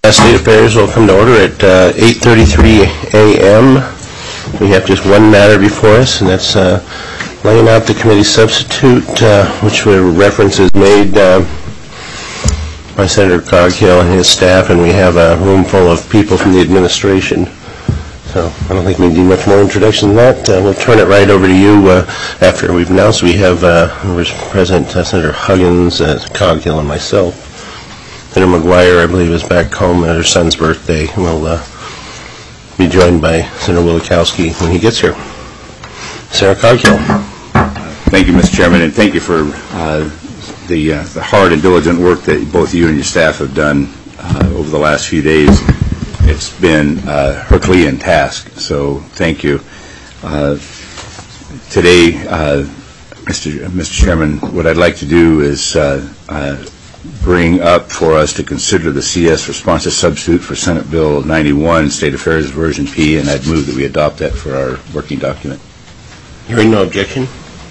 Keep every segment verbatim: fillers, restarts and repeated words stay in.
State Affairs will come to order at uh, eight thirty-three a m We have just one matter before us, and that's uh, laying out the committee substitute, uh, which were references made uh, by Senator Coghill and his staff, and we have a room full of people from the administration. So I don't think we need much more introduction than that. Uh, we'll turn it right over to you uh, after we've announced. We have uh, President uh, Senator Huggins, uh, Coghill, and myself. Senator McGuire, I believe, is back home at her son's birthday. We'll uh, be joined by Senator Wielechowski when he gets here. Senator Coghill. Thank you, Mister Chairman, and thank you for uh, the, uh, the hard and diligent work that both you and your staff have done uh, over the last few days. It's been a Herculean task, so thank you. Uh, today, uh, Mister Mister Chairman, what I'd like to do is uh, uh, bring up for us to consider the C S responsive substitute for Senate Bill ninety-one, State Affairs Version P, and I'd move that we adopt that for our working document. Hearing no objection.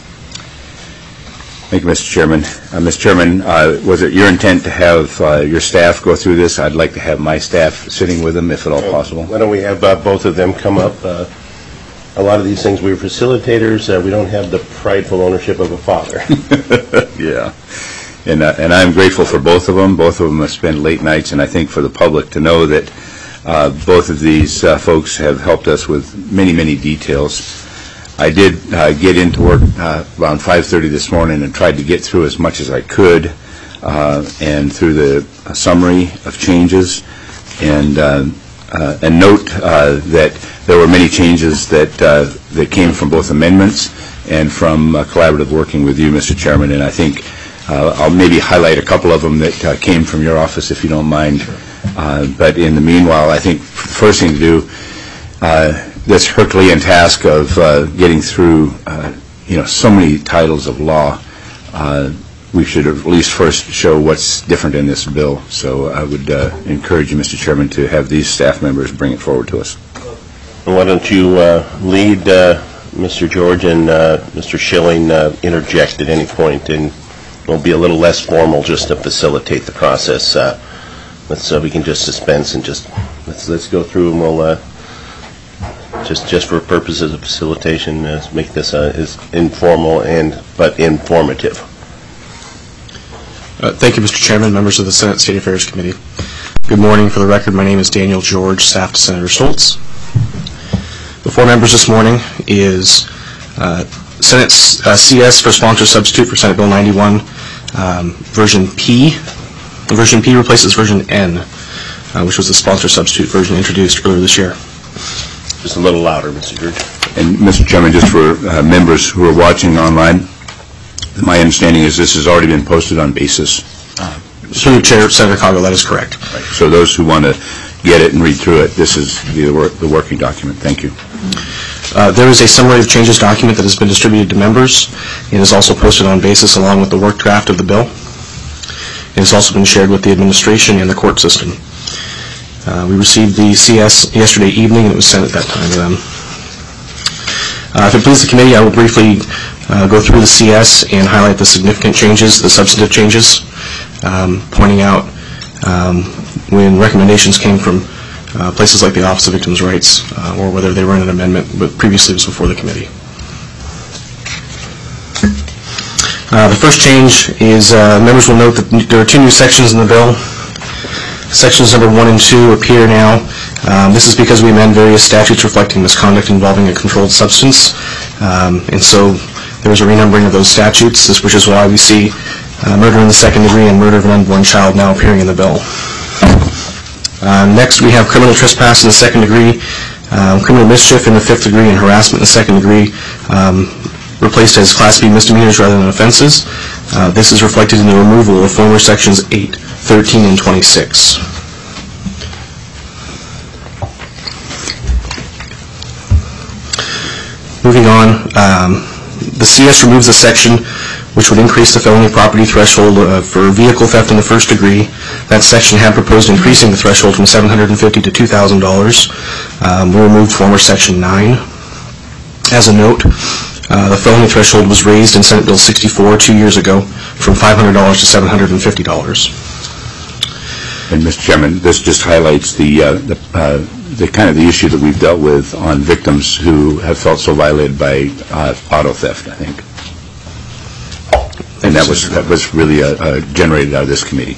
Thank you, Mister Chairman. Uh, Mister Chairman, uh, was it your intent to have uh, your staff go through this? I'd like to have my staff sitting with them, if at all possible. Why don't we have uh, both of them come up? Uh, a lot of these things, we're facilitators. Uh, we don't have the prideful ownership of a father. Yeah. And, uh, and I'm grateful for both of them. Both of them have spent late nights, and I think for the public to know that uh, both of these uh, folks have helped us with many, many details. I did uh, get into work uh, around five thirty this morning and tried to get through as much as I could uh, and through the uh, summary of changes, and uh, uh, and note uh, that there were many changes that uh, that came from both amendments and from uh, collaborative working with you, Mister Chairman, and I think Uh, I'll maybe highlight a couple of them that uh, came from your office, if you don't mind. Uh, but in the meanwhile, I think the first thing to do, uh, this Herculean task of uh, getting through, uh, you know, so many titles of law, uh, we should at least first show what's different in this bill. So I would uh, encourage you, Mister Chairman, to have these staff members bring it forward to us. Why don't you uh, lead uh, Mister George and uh, Mister Schilling uh, interject at any point, and we'll be a little less formal just to facilitate the process. Uh, let's uh, we can just dispense and just let's let's go through, and we'll uh, just just for purposes of facilitation uh, make this uh, as informal and but informative. Uh, thank you, Mister Chairman, members of the Senate State Affairs Committee. Good morning. For the record, my name is Daniel George, staff to Senator Schultz. Before members this morning is uh, Senate uh, C S for sponsor substitute for Senate Bill ninety-one, um, version P. Version P replaces version N, uh, which was the sponsor substitute version introduced earlier this year. Just a little louder, Mister George. And Mister Chairman, just for uh, members who are watching online, my understanding is this has already been posted on Basis. Uh, Through Chair Senator Coghill, that is correct. Right. So those who want to get it and read through it, this is the, work, the working document. Thank you. Uh, there is a summary of changes document that has been distributed to members and is also posted on Basis along with the work draft of the bill. It has also been shared with the administration and the court system. Uh, we received the C S yesterday evening, and it was sent at that time to them. Uh, if it pleases the committee, I will briefly uh, go through the C S and highlight the significant changes, the substantive changes, um, pointing out um, when recommendations came from Uh, places like the Office of Victims' Rights, uh, or whether they were in an amendment, but previously it was before the committee. Uh, the first change is uh, members will note that there are two new sections in the bill. Sections number one and two appear now. Um, this is because we amend various statutes reflecting misconduct involving a controlled substance, um, and so there is a renumbering of those statutes, this, which is why we see uh, murder in the second degree and murder of an unborn child now appearing in the bill. Uh, next, we have criminal trespass in the second degree, um, criminal mischief in the fifth degree, and harassment in the second degree, um, replaced as Class B misdemeanors rather than offenses. Uh, this is reflected in the removal of former sections eight, thirteen, and twenty-six. Moving on, um, the C S removes a section which would increase the felony property threshold uh, for vehicle theft in the first degree. That section had proposed increasing the threshold from seven hundred fifty dollars to two thousand dollars. Um, we removed former section nine. As a note, uh, the felony threshold was raised in Senate Bill sixty-four two years ago from five hundred dollars to seven hundred fifty dollars. And Mister Chairman, this just highlights the, uh, the, uh, the kind of the issue that we've dealt with on victims who have felt so violated by uh, auto theft, I think. And that was, that was really uh, uh, generated out of this committee.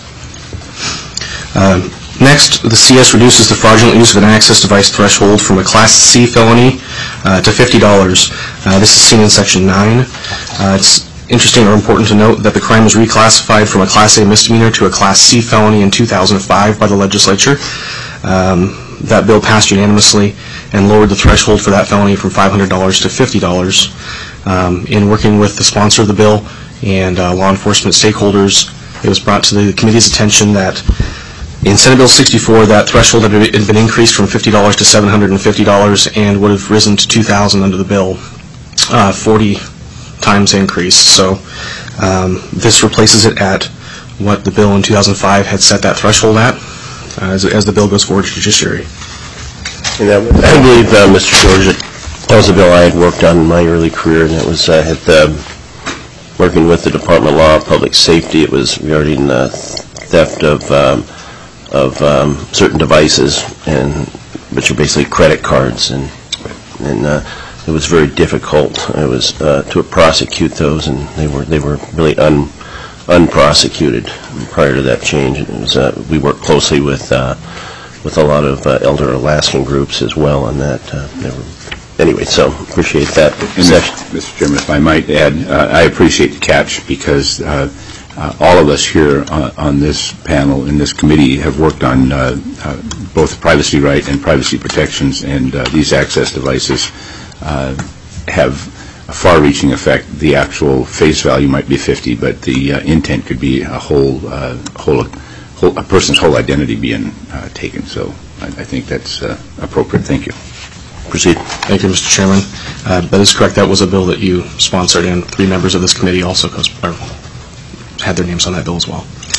Um, Next, the C S reduces the fraudulent use of an access device threshold from a Class C felony uh, to fifty dollars. Uh, this is seen in Section nine. Uh, it's interesting or important to note that the crime was reclassified from a Class A misdemeanor to a Class C felony in two thousand five by the legislature. Um, that bill passed unanimously and lowered the threshold for that felony from five hundred dollars to fifty dollars. Um, in working with the sponsor of the bill and uh, law enforcement stakeholders, it was brought to the committee's attention that in Senate Bill sixty-four, that threshold had been increased from fifty dollars to seven hundred fifty dollars and would have risen to two thousand dollars under the bill, uh, forty times increase. So um, this replaces it at what the bill in two thousand five had set that threshold at uh, as, as the bill goes forward to judiciary. And that, I believe, uh, Mister George, that was a bill I had worked on in my early career, and it was uh, at the, working with the Department of Law, Public Safety. It was regarding uh, theft of um, of um, certain devices, and which are basically credit cards, and and uh, it was very difficult. It was uh, to prosecute those, and they were they were really un unprosecuted prior to that change. And it was uh, we worked closely with uh, with a lot of uh, elder Alaskan groups as well on that. Uh, they were, anyway, so appreciate that. Mister Chairman, if I might add, uh, I appreciate the catch because. Uh, Uh, all of us here uh, on this panel in this committee have worked on uh, uh, both privacy right and privacy protections, and uh, these access devices uh, have a far-reaching effect. The actual face value might be fifty, but the uh, intent could be a whole, uh, whole, whole, a person's whole identity being uh, taken. So I, I think that's uh, appropriate. Thank you. Proceed. Thank you, Mister Chairman. Uh, that is correct. That was a bill that you sponsored, and three members of this committee also co- had their names on that bill as well.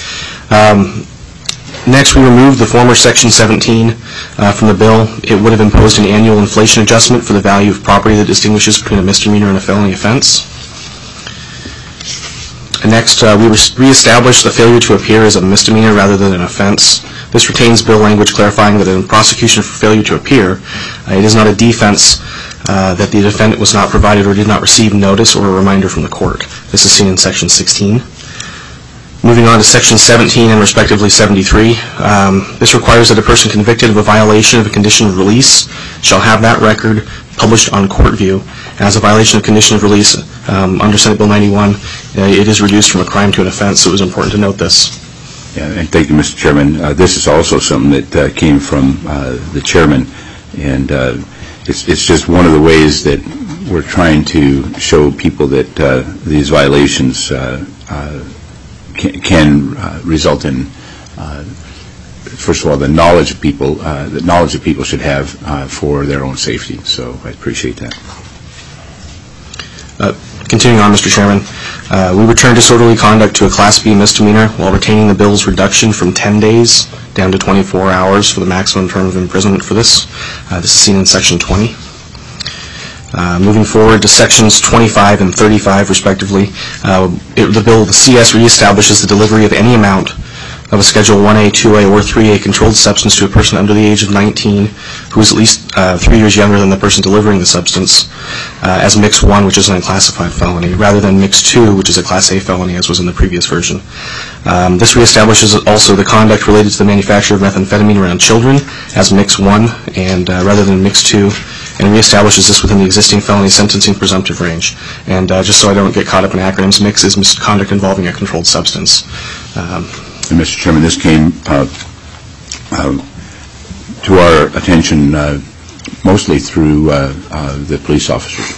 Um, next, we removed the former Section seventeen uh, from the bill. It would have imposed an annual inflation adjustment for the value of property that distinguishes between a misdemeanor and a felony offense. And next, uh, we re- reestablished the failure to appear as a misdemeanor rather than an offense. This retains bill language clarifying that in prosecution for failure to appear, uh, it is not a defense uh, that the defendant was not provided or did not receive notice or a reminder from the court. This is seen in Section sixteen. Moving on to Section seventeen and respectively seventy-three, um, this requires that a person convicted of a violation of a condition of release shall have that record published on court view. As a violation of condition of release um, under Senate Bill ninety-one, uh, it is reduced from a crime to an offense, so it was important to note this. Yeah, and thank you, Mister Chairman. Uh, this is also something that uh, came from uh, the chairman, and uh, it's, it's just one of the ways that we're trying to show people that uh, these violations uh, uh, can, can uh, result in, uh, first of all, the knowledge of people, uh, the knowledge that people should have uh, for their own safety. So I appreciate that. Uh, continuing on, Mister Chairman, uh, we returned disorderly conduct to a Class B misdemeanor while retaining the bill's reduction from ten days down to twenty-four hours for the maximum term of imprisonment for this. Uh, this is seen in Section twenty. Uh, moving forward to Sections twenty-five and thirty-five, respectively, uh, it, the bill, the C S reestablishes the delivery of any amount of a Schedule one A, two A, or three A controlled substance to a person under the age of nineteen who is at least uh, three years younger than the person delivering the substance uh, as Mix one, which is an unclassified felony, rather than Mix two, which is a Class A felony, as was in the previous version. Um, this reestablishes also the conduct related to the manufacture of methamphetamine around children as Mix one, and uh, rather than Mix two, and reestablishes this within the existing felony sentencing presumptive range. And uh, just so I don't get caught up in acronyms, Mix is misconduct involving a controlled substance. Um, And Mister Chairman, this came uh, uh, to our attention uh, mostly through uh, uh, the police officers.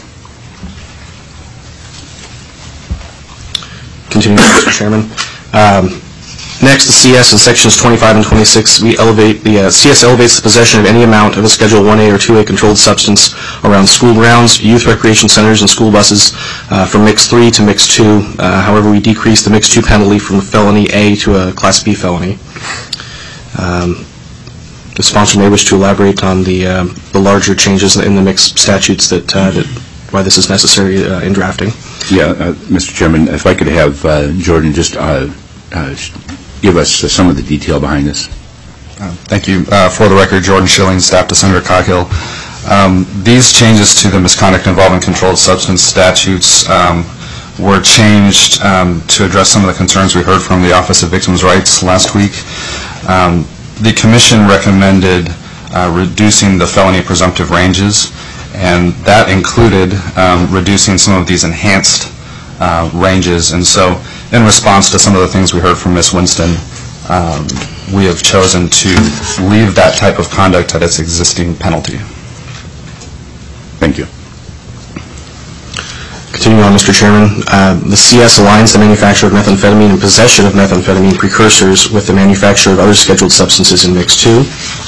Continuing, Mister Chairman. Um, next, the C S in Sections twenty-five and twenty-six, we elevate the uh, C S elevates the possession of any amount of a Schedule one A or two A controlled substance around school grounds, youth recreation centers, and school buses uh, from Mix three to Mix two. Uh, however, we decrease the Mix two penalty from felony A to a Class B felony. Um, the sponsor may wish to elaborate on the uh, the larger changes in the Mix statutes that, uh, that why this is necessary uh, in drafting. Yeah, uh, Mister Chairman, if I could have uh, Jordan just uh, uh, give us uh, some of the detail behind this? Uh, Thank you. Uh, For the record, Jordan Schilling, staff to Senator Coghill. Um, These changes to the misconduct involving controlled substance statutes um, were changed um, to address some of the concerns we heard from the Office of Victims' Rights last week. Um, The Commission recommended uh, reducing the felony presumptive ranges, and that included um, reducing some of these enhanced uh, ranges. And so, in response to some of the things we heard from Miz Winston, um, we have chosen to leave that type of conduct at its existing penalty. Thank you. Continuing on, Mister Chairman, uh, the C S aligns the manufacture of methamphetamine and possession of methamphetamine precursors with the manufacture of other scheduled substances in Mix two.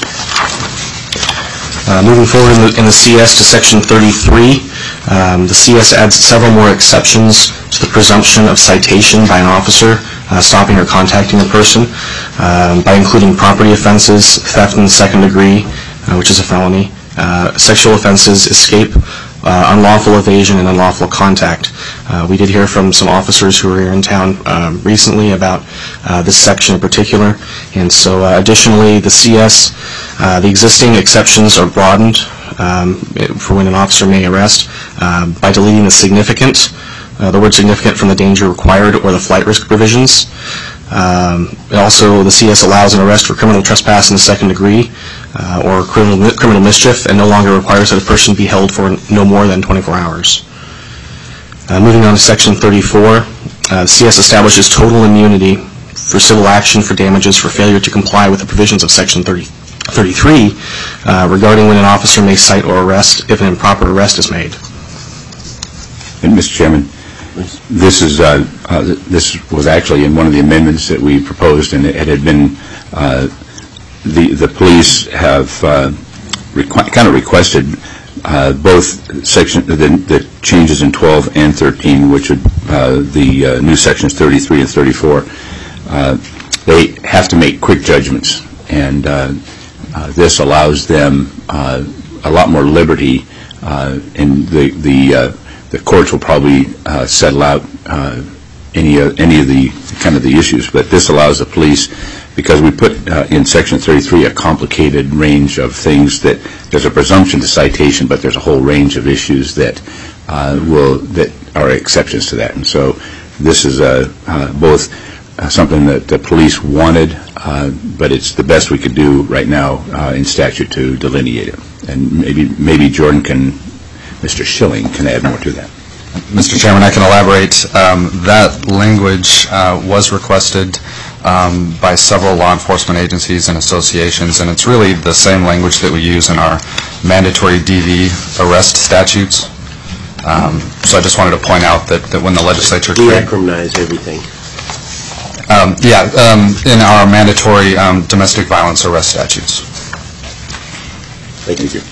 Uh, moving forward in the, in the C S to Section thirty-three, um, the C S adds several more exceptions to the presumption of citation by an officer uh, stopping or contacting a person um, by including property offenses, theft in the second degree, uh, which is a felony, uh, sexual offenses, escape, Uh, unlawful evasion, and unlawful contact. Uh, we did hear from some officers who were here in town um, recently about uh, this section in particular, and so uh, additionally the C S, uh, the existing exceptions are broadened um, for when an officer may arrest uh, by deleting the significant, uh, the word significant from the danger required or the flight risk provisions. Um, also, the C S allows an arrest for criminal trespass in the second degree uh, or criminal, criminal mischief, and no longer requires that a person be held for no more than twenty-four hours. Uh, moving on to Section thirty-four, uh, C S establishes total immunity for civil action for damages for failure to comply with the provisions of Section thirty, thirty-three uh, regarding when an officer may cite or arrest if an improper arrest is made. And Mister Chairman, this is uh, uh, this was actually in one of the amendments that we proposed, and it had been uh, the the police have uh, requ- kind of requested uh, both section the, the changes in twelve and thirteen, which would uh, the uh, new sections thirty-three and thirty-four. Uh, they have to make quick judgments, and uh, uh, this allows them uh, a lot more liberty, uh, and the the uh, the courts will probably uh, settle out uh, any uh, any of the kind of the issues, but this allows the police, because we put uh, in Section thirty-three a complicated range of things that there's a presumption to citation, but there's a whole range of issues that uh, will that are exceptions to that, and so this is uh, uh, both uh, something that the police wanted, uh, but it's the best we could do right now uh, in statute to delineate it, and maybe maybe Jordan can. Mister Schilling can add more to that. Mister Chairman, I can elaborate. Um, that language uh, was requested um, by several law enforcement agencies and associations, and it's really the same language that we use in our mandatory D V arrest statutes. Um, so I just wanted to point out that, that when the legislature... De-acronymize everything. Um, yeah, um, in our mandatory um, domestic violence arrest statutes. Thank you.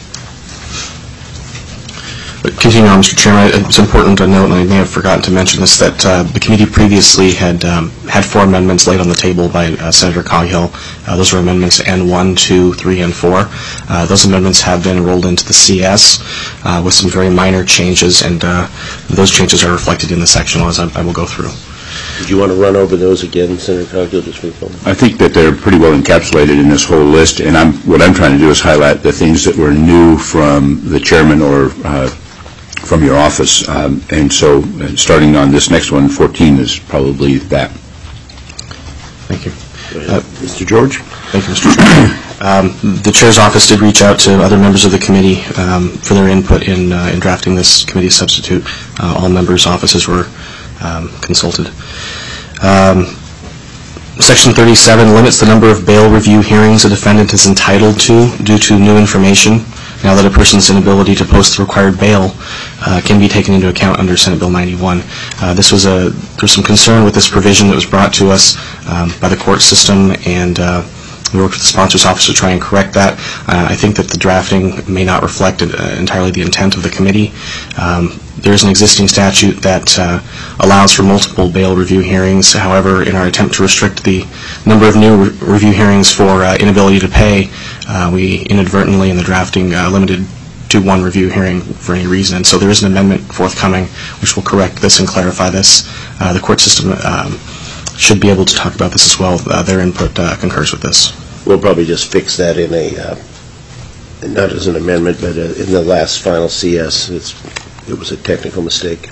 Continuing on, Mister Chairman, it's important to note, and I may have forgotten to mention this, that uh, the committee previously had um, had four amendments laid on the table by uh, Senator Coghill. Uh, those were amendments N one, two, three, and four. Uh, those amendments have been rolled into the C S uh, with some very minor changes, and uh, those changes are reflected in the section as I, I will go through. Did you want to run over those again, Senator Coghill, just for fun? I think that they're pretty well encapsulated in this whole list, and I'm, what I'm trying to do is highlight the things that were new from the chairman or uh, from your office, um, and so uh, starting on this next one, fourteen is probably that. Thank you. Uh, Mister George? Thank you, Mister Chairman. Um, the Chair's office did reach out to other members of the committee um, for their input in, uh, in drafting this committee substitute. Uh, all members' offices were um, consulted. Um, Section thirty-seven limits the number of bail review hearings a defendant is entitled to due to new information, now that a person's inability to post the required bail uh, can be taken into account under Senate Bill ninety-one. Uh, this was a, there was some concern with this provision that was brought to us um, by the court system, and uh, we worked with the sponsor's office to try and correct that. Uh, I think that the drafting may not reflect uh, entirely the intent of the committee. Um, there is an existing statute that uh, allows for multiple bail review hearings. However, in our attempt to restrict the number of new re review hearings for uh, inability to pay, uh, we inadvertently in the drafting uh, limited to one review hearing for any reason. And so there is an amendment forthcoming which will correct this and clarify this. Uh, the court system um, should be able to talk about this as well. Uh, their input uh, concurs with this. We'll probably just fix that in a, uh, not as an amendment, but uh, in the last final C S. It's, it was a technical mistake.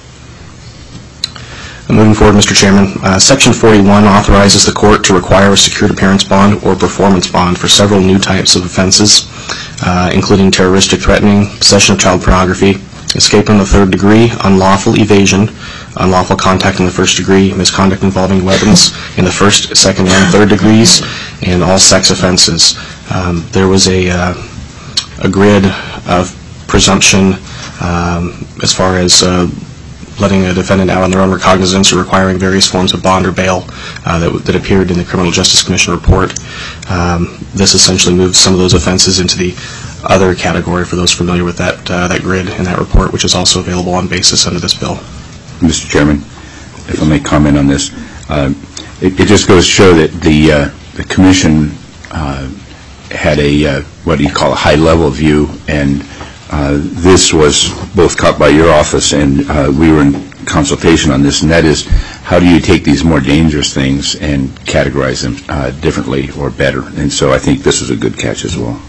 Moving forward, Mister Chairman, uh, Section forty-one authorizes the court to require a secured appearance bond or performance bond for several new types of offenses, uh, including terroristic threatening, possession of child pornography, escape in the third degree, unlawful evasion, unlawful contact in the first degree, misconduct involving weapons in the first, second, and third degrees, and all sex offenses. Um, there was a, uh, a grid of presumption um, as far as uh, letting a defendant out on their own recognizance or requiring various forms of bond or bail uh, that, that appeared in the Criminal Justice Commission report. Um, this essentially moves some of those offenses into the other category for those familiar with that uh, that grid in that report, which is also available on basis under this bill. Mister Chairman, if I may comment on this, uh, it, it just goes to show that the uh, the Commission uh, had a uh, what do you call a high-level view, and uh, this was both caught by your office, and uh, we were in consultation on this, and that is, how do you take these more dangerous things and categorize them uh, differently or better? And so I think this was a good catch as well.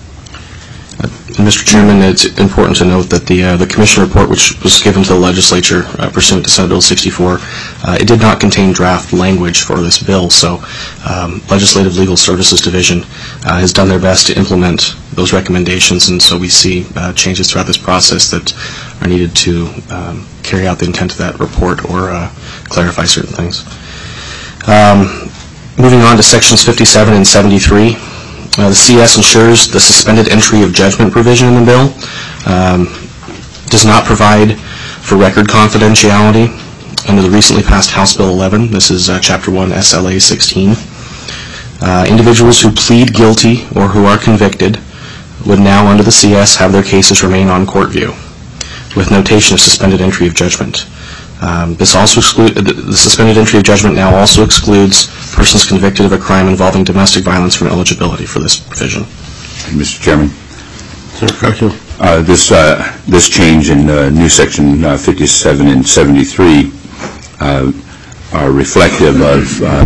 Mister Chairman, it's important to note that the uh, the Commission report, which was given to the Legislature uh, pursuant to Senate Bill sixty-four, uh, it did not contain draft language for this bill. So, um, Legislative Legal Services Division uh, has done their best to implement those recommendations, and so we see uh, changes throughout this process that are needed to um, carry out the intent of that report or uh, clarify certain things. Um, moving on to sections fifty-seven and seventy-three. Uh, the C S ensures the suspended entry of judgment provision in the bill um, does not provide for record confidentiality under the recently passed House Bill eleven. This is uh, Chapter one, S L A sixteen. Uh, individuals who plead guilty or who are convicted would now, under the C S, have their cases remain on court view with notation of suspended entry of judgment. Um, this also exclude, the, the suspended entry of judgment now also excludes persons convicted of a crime involving domestic violence from eligibility for this provision. Mister Chairman, Senator Cargill. uh, this uh, this change in uh, new section uh, fifty-seven and seventy-three uh, are reflective of uh,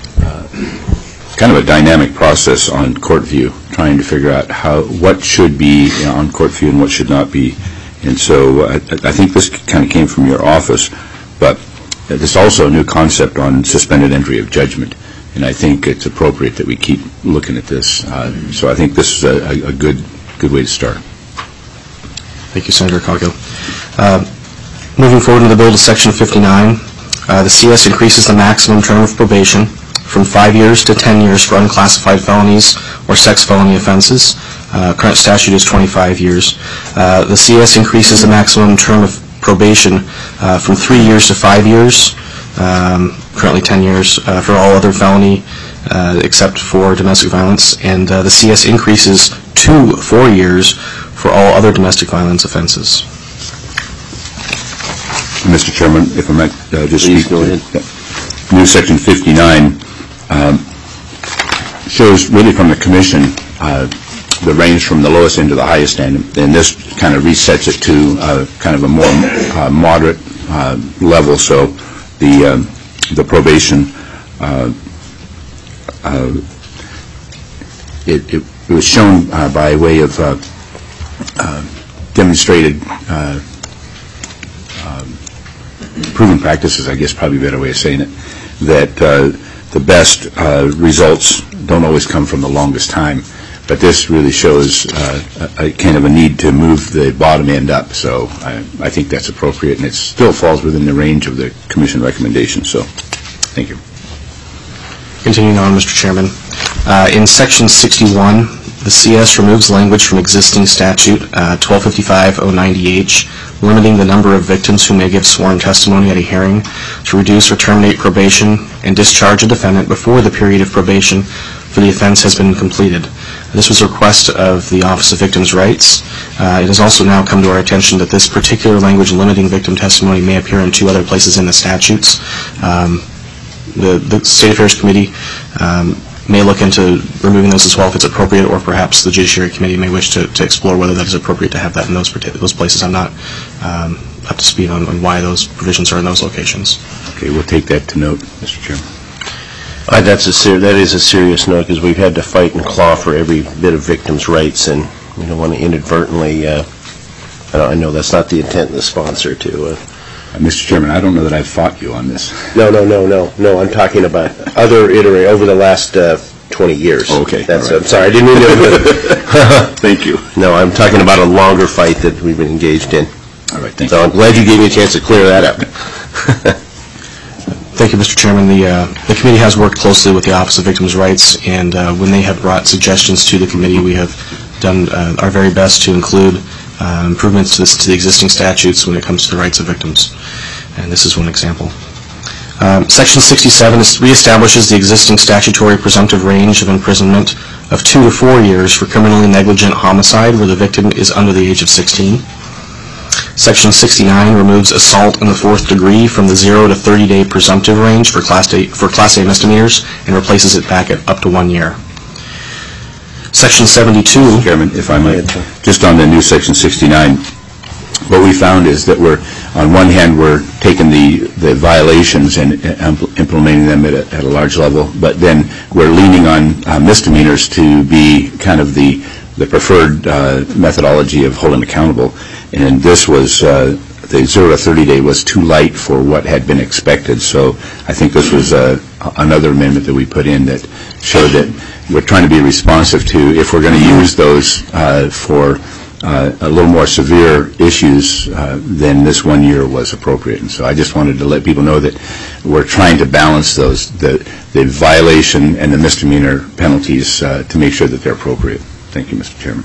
uh, kind of a dynamic process on court view, trying to figure out how what should be you know, on court view and what should not be. And so uh, I think this kind of came from your office, but there's also a new concept on suspended entry of judgment, and I think it's appropriate that we keep looking at this. Uh, so I think this is a, a good good way to start. Thank you, Senator Cargill. Uh, moving forward in the bill to Section fifty-nine, uh, the C S increases the maximum term of probation from five years to ten years for unclassified felonies or sex felony offenses. Uh, current statute is twenty-five years. Uh, the C S increases the maximum term of probation uh, from three years to five years, um, currently ten years, uh, for all other felony uh, except for domestic violence, and uh, the C S increases to four years for all other domestic violence offenses. Mister Chairman, if I might uh, just Please speak go to ahead. New Section fifty-nine um, shows really from the Commission uh, the range from the lowest end to the highest end, and this kind of resets it to uh, kind of a more uh, moderate uh, level. So the um, the probation uh, uh, it, it, it was shown uh, by way of uh, uh, demonstrated uh, um, proven practices, I guess probably a better way of saying it, that uh, the best uh, results don't always come from the longest time. But this really shows uh, a, a kind of a need to move the bottom end up. So I, I think that's appropriate, and it still falls within the range of the Commission recommendation. So thank you. Continuing on, Mister Chairman. Uh, in Section sixty-one, the C S removes language from existing statute uh, twelve fifty-five oh ninety H, limiting the number of victims who may give sworn testimony at a hearing to reduce or terminate probation and discharge a defendant before the period of probation for the offense has been completed. This was a request of the Office of Victims' Rights. Uh, it has also now come to our attention that this particular language limiting victim testimony may appear in two other places in the statutes. Um, the, the State Affairs Committee um, may look into removing those as well if it's appropriate, or perhaps the Judiciary Committee may wish to, to explore whether that is appropriate to have that in those, those places. I'm not um, up to speed on, on why those provisions are in those locations. Okay, we'll take that to note, Mister Chairman. Uh, that's a ser- that is a serious note, because we've had to fight and claw for every bit of victims' rights, and we don't want to inadvertently, uh, I, don't, I know that's not the intent of the sponsor to... Uh, Uh, Mister Chairman, I don't know that I've fought you on this. no, no, no, no, no, I'm talking about other iterate over the last uh, twenty years. Oh, okay, That's, all right. I'm sorry, I didn't mean to... Thank you. No, I'm talking about a longer fight that we've been engaged in. All right, thank So you. I'm glad you gave me a chance to clear that up. Thank you, Mister Chairman. The, uh, the committee has worked closely with the Office of Victims' Rights, and uh, when they have brought suggestions to the committee, we have done uh, our very best to include uh, improvements to, this, to the existing statutes when it comes to the rights of victims. And this is one example. Um, Section sixty-seven is, reestablishes the existing statutory presumptive range of imprisonment of two to four years for criminally negligent homicide where the victim is under the age of sixteen. Section sixty-nine removes assault in the fourth degree from the zero to thirty day presumptive range for Class A, for Class A misdemeanors and replaces it back at up to one year. Section seventy-two... Chairman, if I might, just on the new Section sixty-nine, what we found is that we're, on one hand, we're taking the, the violations and uh, implementing them at a, at a large level, but then we're leaning on uh, misdemeanors to be kind of the, the preferred uh, methodology of holding accountable. And this was, uh, the zero to thirty day was too light for what had been expected. So I think this was uh, another amendment that we put in that showed that we're trying to be responsive to, if we're going to use those uh, for Uh, a little more severe issues, uh, then this one year was appropriate. And so I just wanted to let people know that we're trying to balance those, the, the violation and the misdemeanor penalties uh, to make sure that they're appropriate. Thank you, Mister Chairman.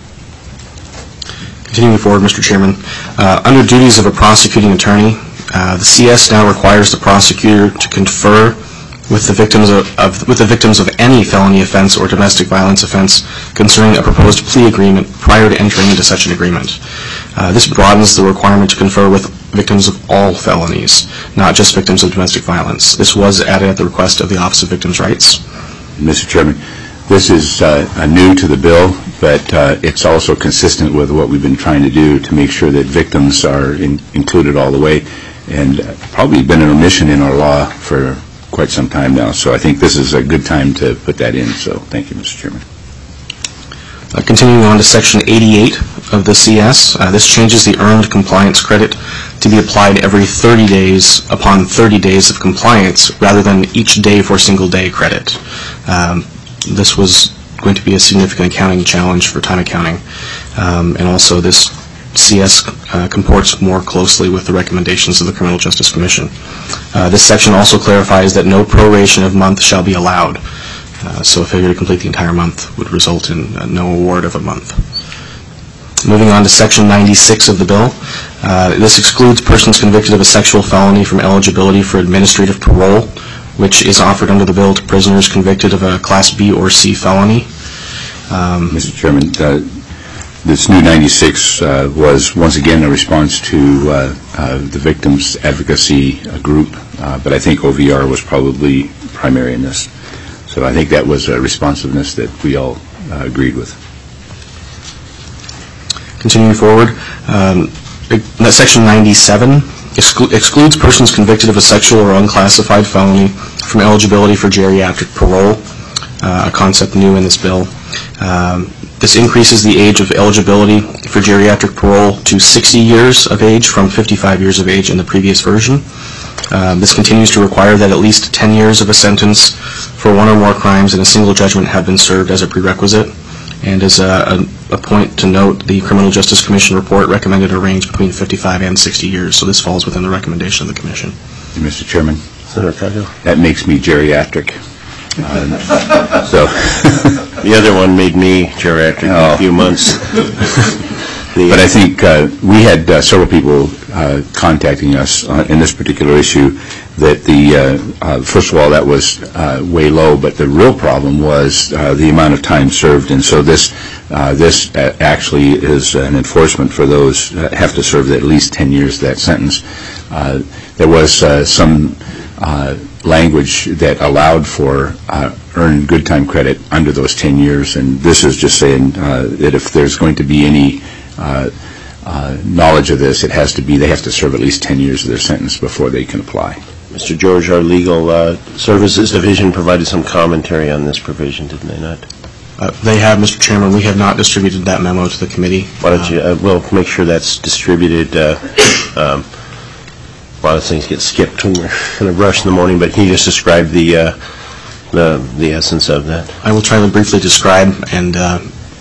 Continuing forward, Mister Chairman, uh, under duties of a prosecuting attorney, uh, the C S now requires the prosecutor to confer with the victims of, of with the victims of any felony offense or domestic violence offense concerning a proposed plea agreement prior to entering into such an agreement. Uh, this broadens the requirement to confer with victims of all felonies, not just victims of domestic violence. This was added at the request of the Office of Victims' Rights. Mister Chairman, this is uh, a new to the bill, but uh, it's also consistent with what we've been trying to do to make sure that victims are in, included all the way, and uh, probably been an omission in our law for quite some time now. So I think this is a good time to put that in. So thank you, Mister Chairman. Uh, continuing on to Section eighty-eight of the C S, uh, this changes the earned compliance credit to be applied every thirty days upon thirty days of compliance rather than each day for single day credit. Um, this was going to be a significant accounting challenge for time accounting, um, and also this C S uh, comports more closely with the recommendations of the Criminal Justice Commission. Uh, this section also clarifies that no proration of month shall be allowed. Uh, so a failure to complete the entire month would result in uh, no award of a month. Moving on to Section ninety-six of the bill, uh, this excludes persons convicted of a sexual felony from eligibility for administrative parole, which is offered under the bill to prisoners convicted of a Class B or C felony. Um, Mister Chairman, uh, this new ninety-six uh, was once again a response to uh, uh, the Victims Advocacy uh, Group, uh, but I think O V R was probably primary in this. So I think that was a responsiveness that we all uh, agreed with. Continuing forward, um, Section ninety-seven exclu excludes persons convicted of a sexual or unclassified felony from eligibility for geriatric parole, uh, a concept new in this bill. Um, This increases the age of eligibility for geriatric parole to sixty years of age from fifty-five years of age in the previous version. Um, this continues to require that at least ten years of a sentence for one or more crimes in a single judgment have been served as a prerequisite. And as a, a, a point to note, the Criminal Justice Commission report recommended a range between fifty-five and sixty years, so this falls within the recommendation of the Commission. Mister Chairman, Senator Coghill? that makes me geriatric. Uh, so The other one made me geriatric in Oh. a few months. The, But I think uh, we had uh, several people uh, contacting us on, in this particular issue that the, uh, uh, first of all, that was uh, way low, but the real problem was uh, the amount of time served. And so this uh, this uh, actually is an enforcement for those that have to serve at least ten years of that sentence. Uh, there was uh, some uh, language that allowed for uh, earned good time credit under those ten years, and this is just saying uh, that if there's going to be any uh, uh, knowledge of this, it has to be, they have to serve at least ten years of their sentence before they can apply. Mister George, our Legal uh, Services Division provided some commentary on this provision, didn't they not? Uh, They have, Mister Chairman. We have not distributed that memo to the committee. Why don't you, uh, we'll make sure that's distributed. uh, um, A lot of things get skipped when we're in a rush in the morning, but can you just describe the, uh, the the essence of that? I will try to briefly describe, and uh,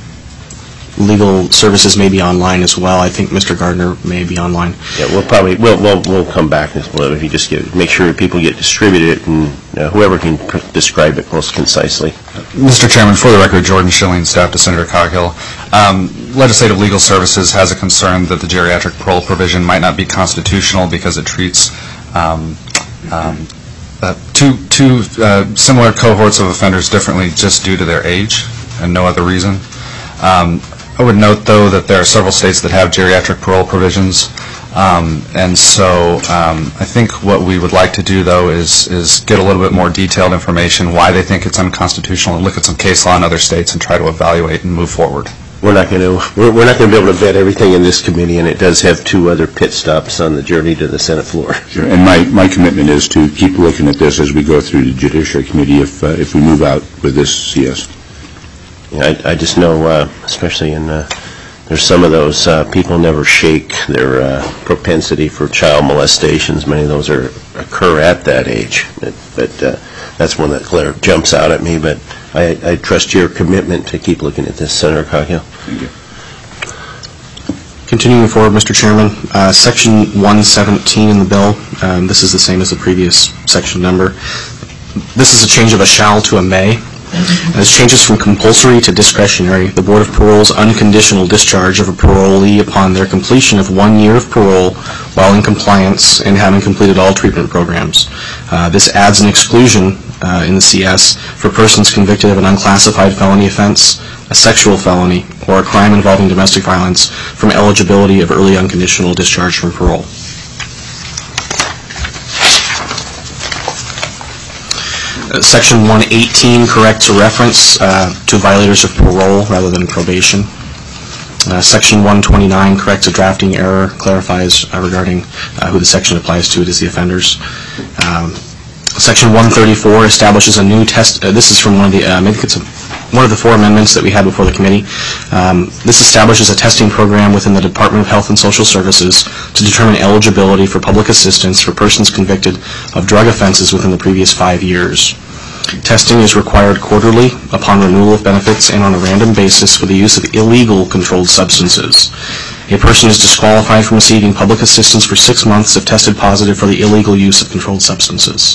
legal services may be online as well. I think Mister Gardner may be online. Yeah, we'll probably, we'll, we'll, we'll come back as well if you just get, make sure people get distributed and uh, whoever can pr- describe it most concisely. Mister Chairman, for the record, Jordan Schilling, staff to Senator Coghill. Um, Legislative Legal Services has a concern that the geriatric parole provision might not be constitutional because it treats um, um, uh, two, two uh, similar cohorts of offenders differently just due to their age and no other reason. Um, I would note, though, that there are several states that have geriatric parole provisions, um, and so um, I think what we would like to do, though, is is get a little bit more detailed information why they think it's unconstitutional, and look at some case law in other states and try to evaluate and move forward. We're not going to, we're, we're not going to be able to vet everything in this committee, and it does have two other pit stops on the journey to the Senate floor. Sure. And my, my commitment is to keep looking at this as we go through the Judiciary Committee if, uh, if we move out with this C S. Yeah, I, I just know, uh, especially in, uh, there's some of those, uh, people never shake their uh, propensity for child molestations. Many of those are occur at that age. But, but uh, that's one that clear jumps out at me. But I, I trust your commitment to keep looking at this, Senator Coghill. Thank you. Continuing forward, Mister Chairman, uh, Section one seventeen in the bill, um, this is the same as the previous section number. This is a change of a shall to a may. As changes from compulsory to discretionary, the Board of Parole's unconditional discharge of a parolee upon their completion of one year of parole while in compliance and having completed all treatment programs. Uh, this adds an exclusion uh, in the C S for persons convicted of an unclassified felony offense, a sexual felony, or a crime involving domestic violence from eligibility of early unconditional discharge from parole. Uh, Section one eighteen corrects a reference uh, to violators of parole rather than probation. Uh, Section one twenty-nine corrects a drafting error, clarifies uh, regarding uh, who the section applies to. It is the offenders. Um, Section one thirty-four establishes a new test. Uh, this is from one of the, uh, I think it's a, one of the four amendments that we had before the committee. Um, this establishes a testing program within the Department of Health and Social Services to determine eligibility for public assistance for persons convicted of drug offenses within the previous five years. Testing is required quarterly upon renewal of benefits and on a random basis for the use of illegal controlled substances. A person is disqualified from receiving public assistance for six months if tested positive for the illegal use of controlled substances.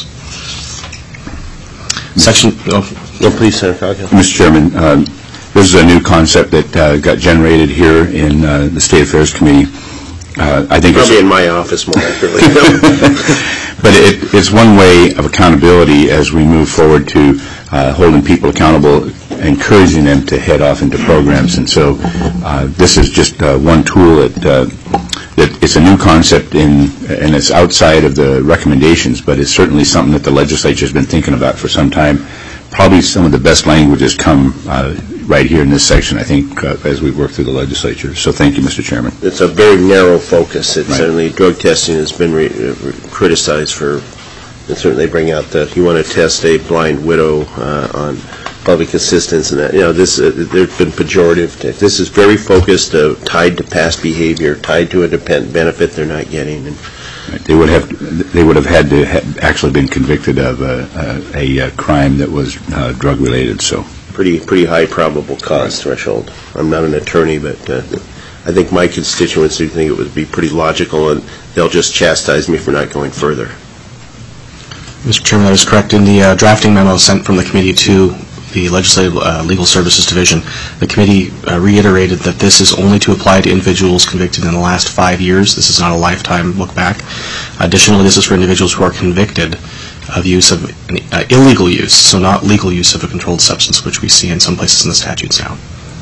Section... Oh, No, please, Senator Coghill. Mister Chairman, um, this is a new concept that uh, got generated here in uh, the State Affairs Committee. Uh, I think Probably it's, in my office more accurately. but it, it's one way of accountability as we move forward to uh, holding people accountable, encouraging them to head off into programs. And so uh, this is just uh, one tool that, uh, that it's a new concept in, and it's outside of the recommendations, but it's certainly something that the legislature has been thinking about for some time. Probably some of the best languages come uh, right here in this section, I think, uh, as we work through the legislature. So thank you, Mister Chairman. It's a very narrow focus. It Right. certainly, drug testing has been re- uh, criticized for, and certainly bring out the, you want to test a blind widow uh, on public assistance and that, you know, this, uh, there's been pejorative. This is very focused, uh, tied to past behavior, tied to a depend- benefit they're not getting. And Right. They would have they would have had to have actually been convicted of a, a, a crime that was uh, drug related. So pretty pretty high probable cause threshold. I'm not an attorney, but uh, I think my constituents do think it would be pretty logical, and they'll just chastise me for not going further. Mister Chairman, that is correct. In the uh, drafting memo sent from the committee to the Legislative uh, Legal Services Division, the committee uh, reiterated that this is only to apply to individuals convicted in the last five years. This is not a lifetime look back. Additionally, this is for individuals who are convicted of use of uh, illegal use, so not legal use of a controlled substance, which we see in some places in the statutes now.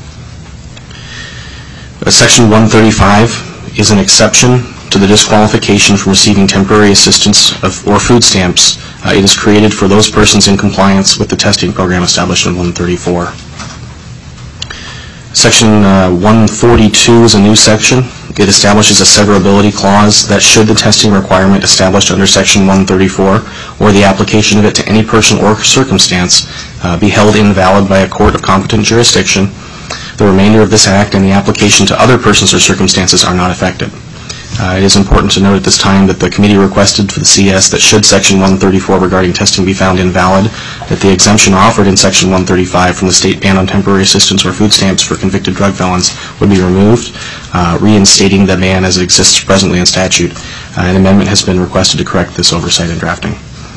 Uh, Section one thirty-five is an exception to the disqualification from receiving temporary assistance of, or food stamps. Uh, it is created for those persons in compliance with the testing program established in one thirty-four. Section uh, one forty-two is a new section. It establishes a severability clause that should the testing requirement established under Section one thirty-four or the application of it to any person or circumstance uh, be held invalid by a court of competent jurisdiction, the remainder of this act and the application to other persons or circumstances are not affected. Uh, it is important to note at this time that the committee requested for the C S that should Section one thirty-four regarding testing be found invalid, that the exemption offered in Section one thirty-five from the state ban on temporary assistance or food stamps for convicted drug felons would be removed, uh, reinstating the ban as it exists presently in statute. Uh, an amendment has been requested to correct this oversight in drafting.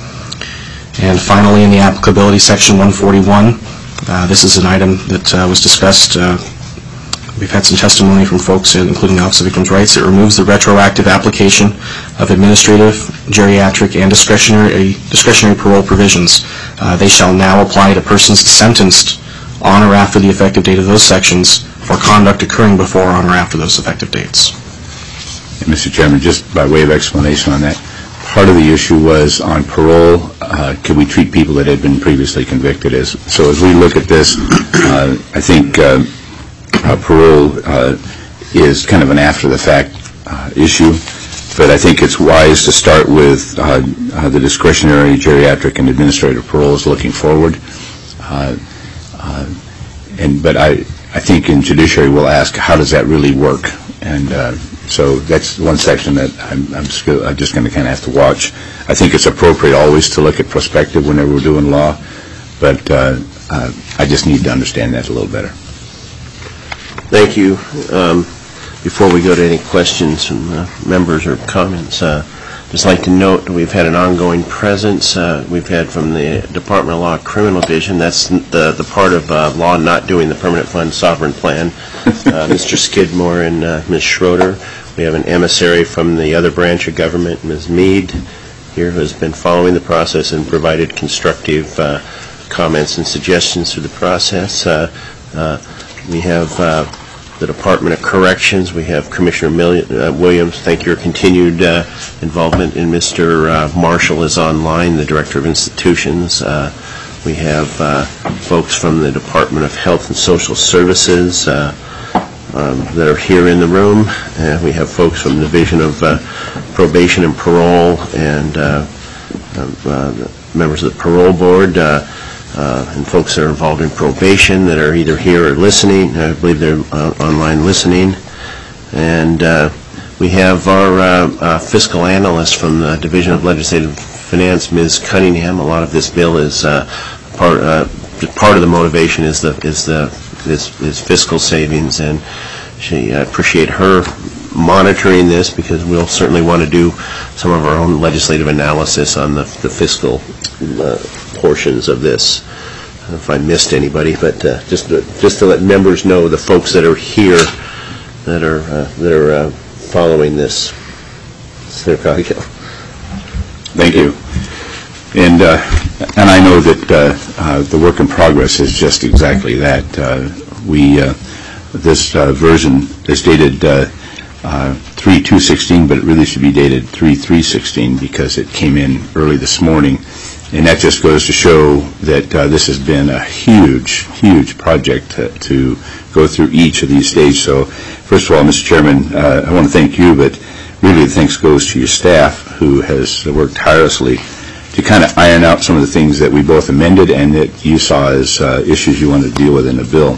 And finally, in the applicability section one forty-one, uh, this is an item that uh, was discussed. Uh, We've had some testimony from folks, including the Office of Victims' Rights. It removes the retroactive application of administrative, geriatric, and discretionary discretionary parole provisions. Uh, they shall now apply to persons sentenced on or after the effective date of those sections for conduct occurring before, on, or after those effective dates. And Mister Chairman, just by way of explanation on that, part of the issue was on parole, uh, could we treat people that had been previously convicted as? So as we look at this, uh, I think uh, Uh, parole uh, is kind of an after-the-fact uh, issue, but I think it's wise to start with uh, uh, the discretionary, geriatric, and administrative paroles looking forward. Uh, uh, and but I, I think in judiciary we'll ask, how does that really work? And uh, so that's one section that I'm, I'm, sc- I'm just going to kind of have to watch. I think it's appropriate always to look at prospective whenever we're doing law, but uh, uh, I just need to understand that a little better. Thank you. Um, before we go to any questions from uh, members or comments, uh, just like to note that we've had an ongoing presence. Uh, we've had from the Department of Law Criminal Division. That's the the part of uh, law not doing the permanent fund sovereign plan. Uh, Mister Skidmore and uh, Miz Schroeder. We have an emissary from the other branch of government, Miz Mead, here, who has been following the process and provided constructive uh, comments and suggestions through the process. Uh, uh, We have uh, the Department of Corrections. We have Commissioner Million, uh, Williams. Thank your continued uh, involvement. And Mister Uh, Marshall is online, the Director of Institutions. Uh, we have uh, folks from the Department of Health and Social Services uh, um, that are here in the room. Uh, we have folks from the Division of uh, Probation and Parole and uh, uh, members of the Parole Board. Uh, Uh, and folks that are involved in probation that are either here or listening. I believe they're uh, online listening. And uh, we have our uh, uh, fiscal analyst from the Division of Legislative Finance, Miz Cunningham. A lot of this bill is uh, part uh, part of the motivation is the is the is, is fiscal savings, and she I appreciate her monitoring this because we'll certainly want to do some of our own legislative analysis on the, the fiscal uh, portions of this. I don't know if I missed anybody, but uh, just to, just to let members know, the folks that are here that are uh, that are uh, following this. Senator Coghill. Thank you. And uh, and I know that uh, uh, the work in progress is just exactly that. Uh, we uh, this uh, version is dated uh, uh, three two sixteen, but it really should be dated three three sixteen because it came in early this morning. And that just goes to show that uh, this has been a huge, huge project to, to go through each of these stages. So, first of all, Mister Chairman, uh, I want to thank you, but really the thanks goes to your staff, who has worked tirelessly to kind of iron out some of the things that we both amended and that you saw as uh, issues you wanted to deal with in the bill.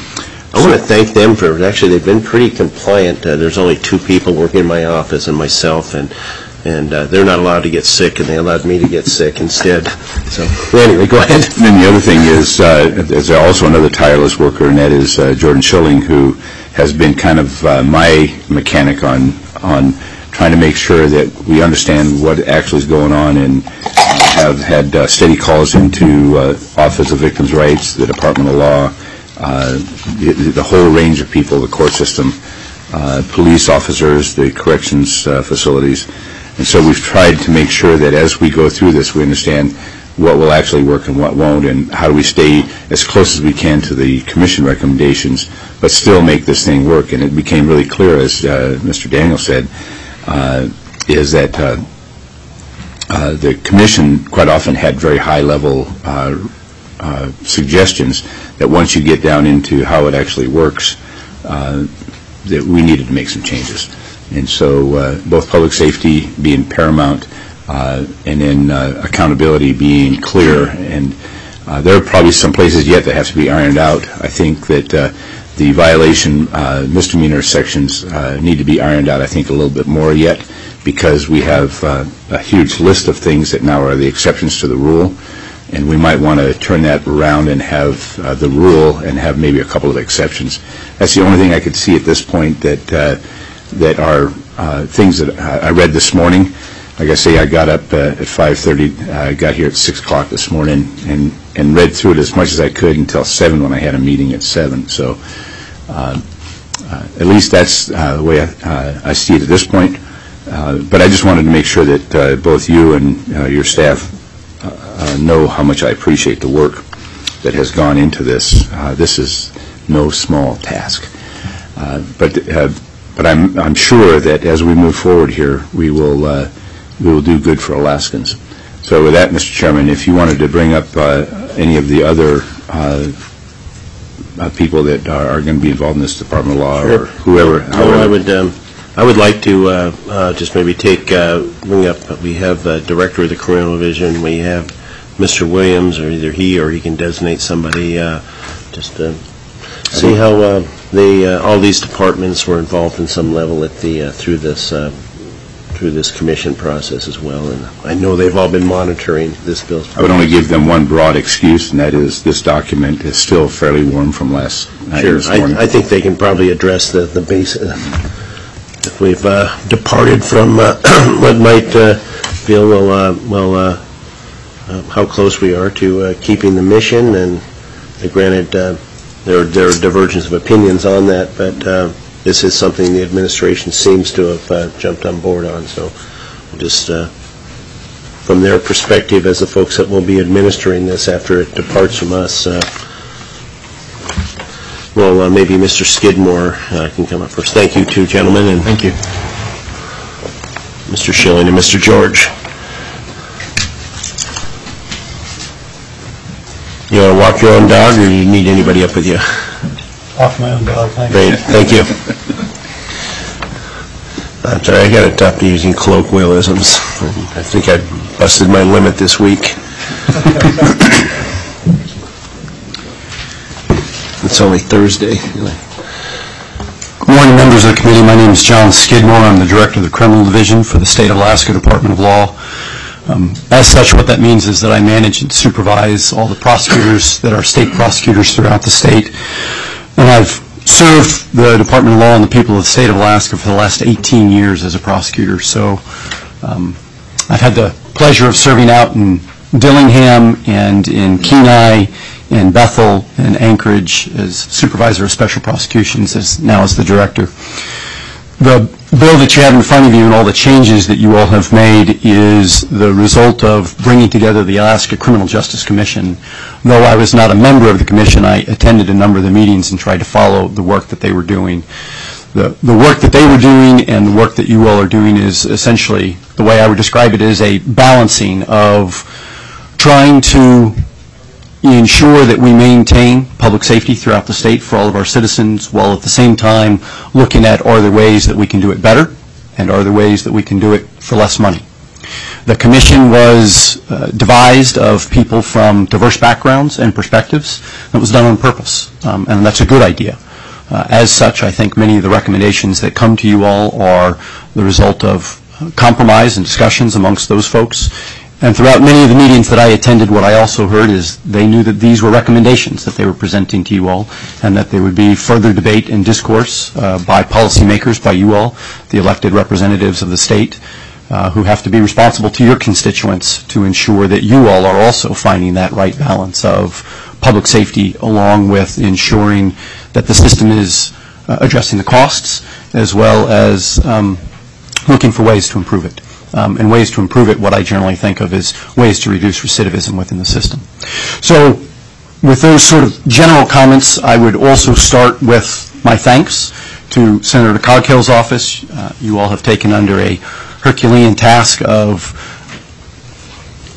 I want to thank them for, actually, they've been pretty compliant. Uh, there's only two people working in my office and myself, and and uh, they're not allowed to get sick, and they allowed me to get sick instead. So anyway, go ahead. And then the other thing is, uh, there's also another tireless worker, and that is uh, Jordan Schilling, who has been kind of uh, my mechanic on on trying to make sure that we understand what actually is going on, and uh, have had uh, steady calls into uh, Office of Victims' Rights, the Department of Law, uh, the, the whole range of people, the court system, uh, police officers, the corrections uh, facilities. And so we've tried to make sure that as we go through this, we understand what will actually work and what won't, and how do we stay as close as we can to the commission recommendations, but still make this thing work. And it became really clear, as uh, Mister Daniel said, uh, is that uh, uh, the commission quite often had very high-level uh, uh, suggestions that once you get down into how it actually works, uh, that we needed to make some changes. And so uh, both public safety being paramount uh, and then uh, accountability being clear. And uh, there are probably some places yet that have to be ironed out. I think that uh, the violation uh, misdemeanor sections uh, need to be ironed out, I think, a little bit more yet, because we have uh, a huge list of things that now are the exceptions to the rule. And we might want to turn that around and have uh, the rule and have maybe a couple of exceptions. That's the only thing I could see at this point that uh, that are uh, things that I read this morning. Like I say, I got up uh, at five thirty, I uh, got here at six o'clock this morning and, and read through it as much as I could until seven when I had a meeting at seven. So uh, uh, at least that's uh, the way I, uh, I see it at this point. Uh, but I just wanted to make sure that uh, both you and uh, your staff uh, know how much I appreciate the work that has gone into this. Uh, this is no small task. Uh, but uh, But I'm, I'm sure that as we move forward here, we will uh, we will do good for Alaskans. So with that, Mister Chairman, if you wanted to bring up uh, any of the other uh, uh, people that are, are going to be involved in this Department of Law, sure. or whoever. No, I would um, I would like to uh, uh, just maybe take uh, bring up. We have uh, Director of the Criminal Division. We have Mister Williams, or either he or he can designate somebody. Uh, just to see how. Uh, They, uh, all these departments were involved in some level at the uh, through this uh, through this commission process as well, and I know they've all been monitoring this bill's process. I would only give them one broad excuse, and that is this document is still fairly warm from last night. Sure, this morning. I, I think they can probably address the the base. Uh, if we've uh, departed from uh, what might uh, feel well, uh, well, uh, uh, how close we are to uh, keeping the mission, and uh, granted. Uh, There, there are divergence of opinions on that, but uh, this is something the administration seems to have uh, jumped on board on. So we'll just, uh, from their perspective as the folks that will be administering this after it departs from us, uh, well, uh, maybe Mister Skidmore uh, can come up first. Thank you, two gentlemen. And Thank you. Mister Schilling and Mister George. You want to walk your own dog, or do you need anybody up with you? Walk my own dog, thank you. Great, thank you. I'm sorry, I got it up to using colloquialisms. I think I busted my limit this week. It's only Thursday. Good morning, members of the committee. My name is John Skidmore. I'm the Director of the Criminal Division for the State of Alaska Department of Law. Um, as such, what that means is that I manage and supervise all the prosecutors that are state prosecutors throughout the state. And I've served the Department of Law and the people of the state of Alaska for the last eighteen years as a prosecutor. So um, I've had the pleasure of serving out in Dillingham and in Kenai and Bethel and Anchorage as supervisor of special prosecutions, as now as the director. The bill that you have in front of you and all the changes that you all have made is the result of bringing together the Alaska Criminal Justice Commission. Though I was not a member of the commission, I attended a number of the meetings and tried to follow the work that they were doing. The, the work that they were doing and the work that you all are doing is essentially, the way I would describe it, is a balancing of trying to ensure that we maintain public safety throughout the state for all of our citizens, while at the same time looking at are there ways that we can do it better and are there ways that we can do it for less money. The commission was uh, devised of people from diverse backgrounds and perspectives. That was done on purpose, um, and that's a good idea. Uh, as such, I think many of the recommendations that come to you all are the result of compromise and discussions amongst those folks. And throughout many of the meetings that I attended, what I also heard is they knew that these were recommendations that they were presenting to you all, and that there would be further debate and discourse uh, by policymakers, by you all, the elected representatives of the state, uh, who have to be responsible to your constituents to ensure that you all are also finding that right balance of public safety, along with ensuring that the system is uh, addressing the costs, as well as um, looking for ways to improve it. Um, and ways to improve it, what I generally think of as ways to reduce recidivism within the system. So with those sort of general comments, I would also start with my thanks to Senator Coghill's office. Uh, you all have taken under a Herculean task of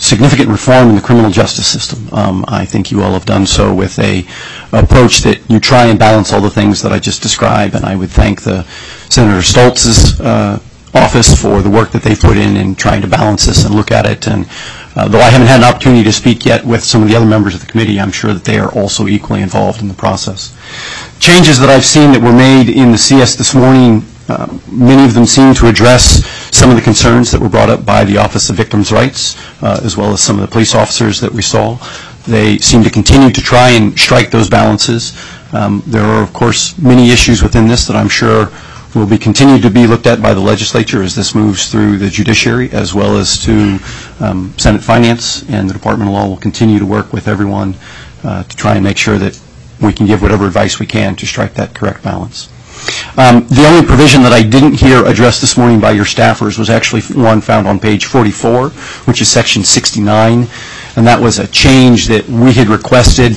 significant reform in the criminal justice system. Um, I think you all have done so with a approach that you try and balance all the things that I just described, and I would thank the Senator Stoltz's uh, office for the work that they put in in trying to balance this and look at it. And uh, though I haven't had an opportunity to speak yet with some of the other members of the committee, I'm sure that they are also equally involved in the process. Changes that I've seen that were made in the C S this morning, uh, many of them seem to address some of the concerns that were brought up by the Office of Victims' Rights, uh, as well as some of the police officers that we saw. They seem to continue to try and strike those balances. Um, there are, of course, many issues within this that I'm sure will be continued to be looked at by the legislature as this moves through the judiciary, as well as to um, Senate Finance, and the Department of Law will continue to work with everyone uh, to try and make sure that we can give whatever advice we can to strike that correct balance. Um, the only provision that I didn't hear addressed this morning by your staffers was actually one found on page forty-four, which is section sixty-nine, and that was a change that we had requested,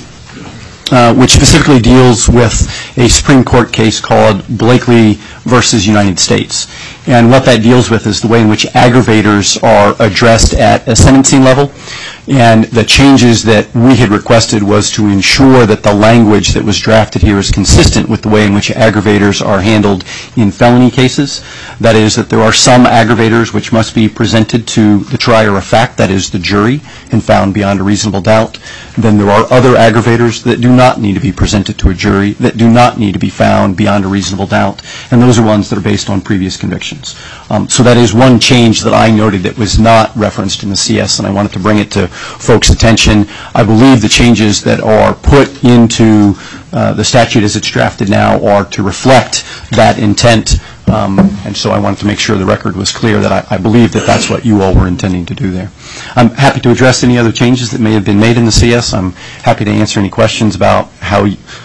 uh, which specifically deals with a Supreme Court case called Blakely versus United States. And what that deals with is the way in which aggravators are addressed at a sentencing level. And the changes that we had requested was to ensure that the language that was drafted here is consistent with the way in which aggravators are handled in felony cases. That is, that there are some aggravators which must be presented to the trier of fact, that is the jury, and found beyond a reasonable doubt. Then there are other aggravators that do not need to be presented to a jury, that do not need to be found beyond a reasonable doubt. And those are ones that are based on previous convictions. Um, so that is one change that I noted that was not referenced in the C S, and I wanted to bring it to folks' attention. I believe the changes that are put into uh, the statute as it's drafted now are to reflect that intent, um, and so I wanted to make sure the record was clear that I, I believe that that's what you all were intending to do there. I'm happy to address any other changes that may have been made in the C S. I'm happy to answer any questions about how,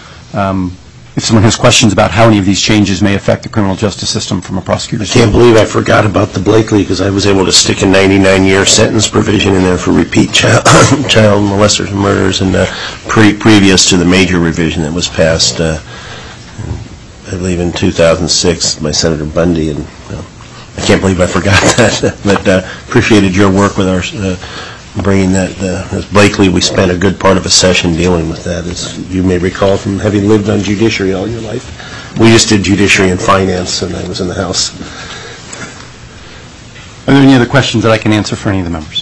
um, if someone has questions about how any of these changes may affect the criminal justice system from a prosecutor's I can't believe I forgot about the Blakely, because I was able to stick a ninety-nine year sentence provision in there for repeat child, child molesters and murders, and uh, pre previous to the major revision that was passed, uh, I believe in two thousand six by Senator Bundy, and well, I can't believe I forgot that. But uh, appreciated your work with our uh, bringing that. Uh, as Blakely, we spent a good part of a session dealing with that, as you may recall from having lived on judiciary all your life. We just did judiciary and finance, and I was in the House. Are there any other questions that I can answer for any of the members?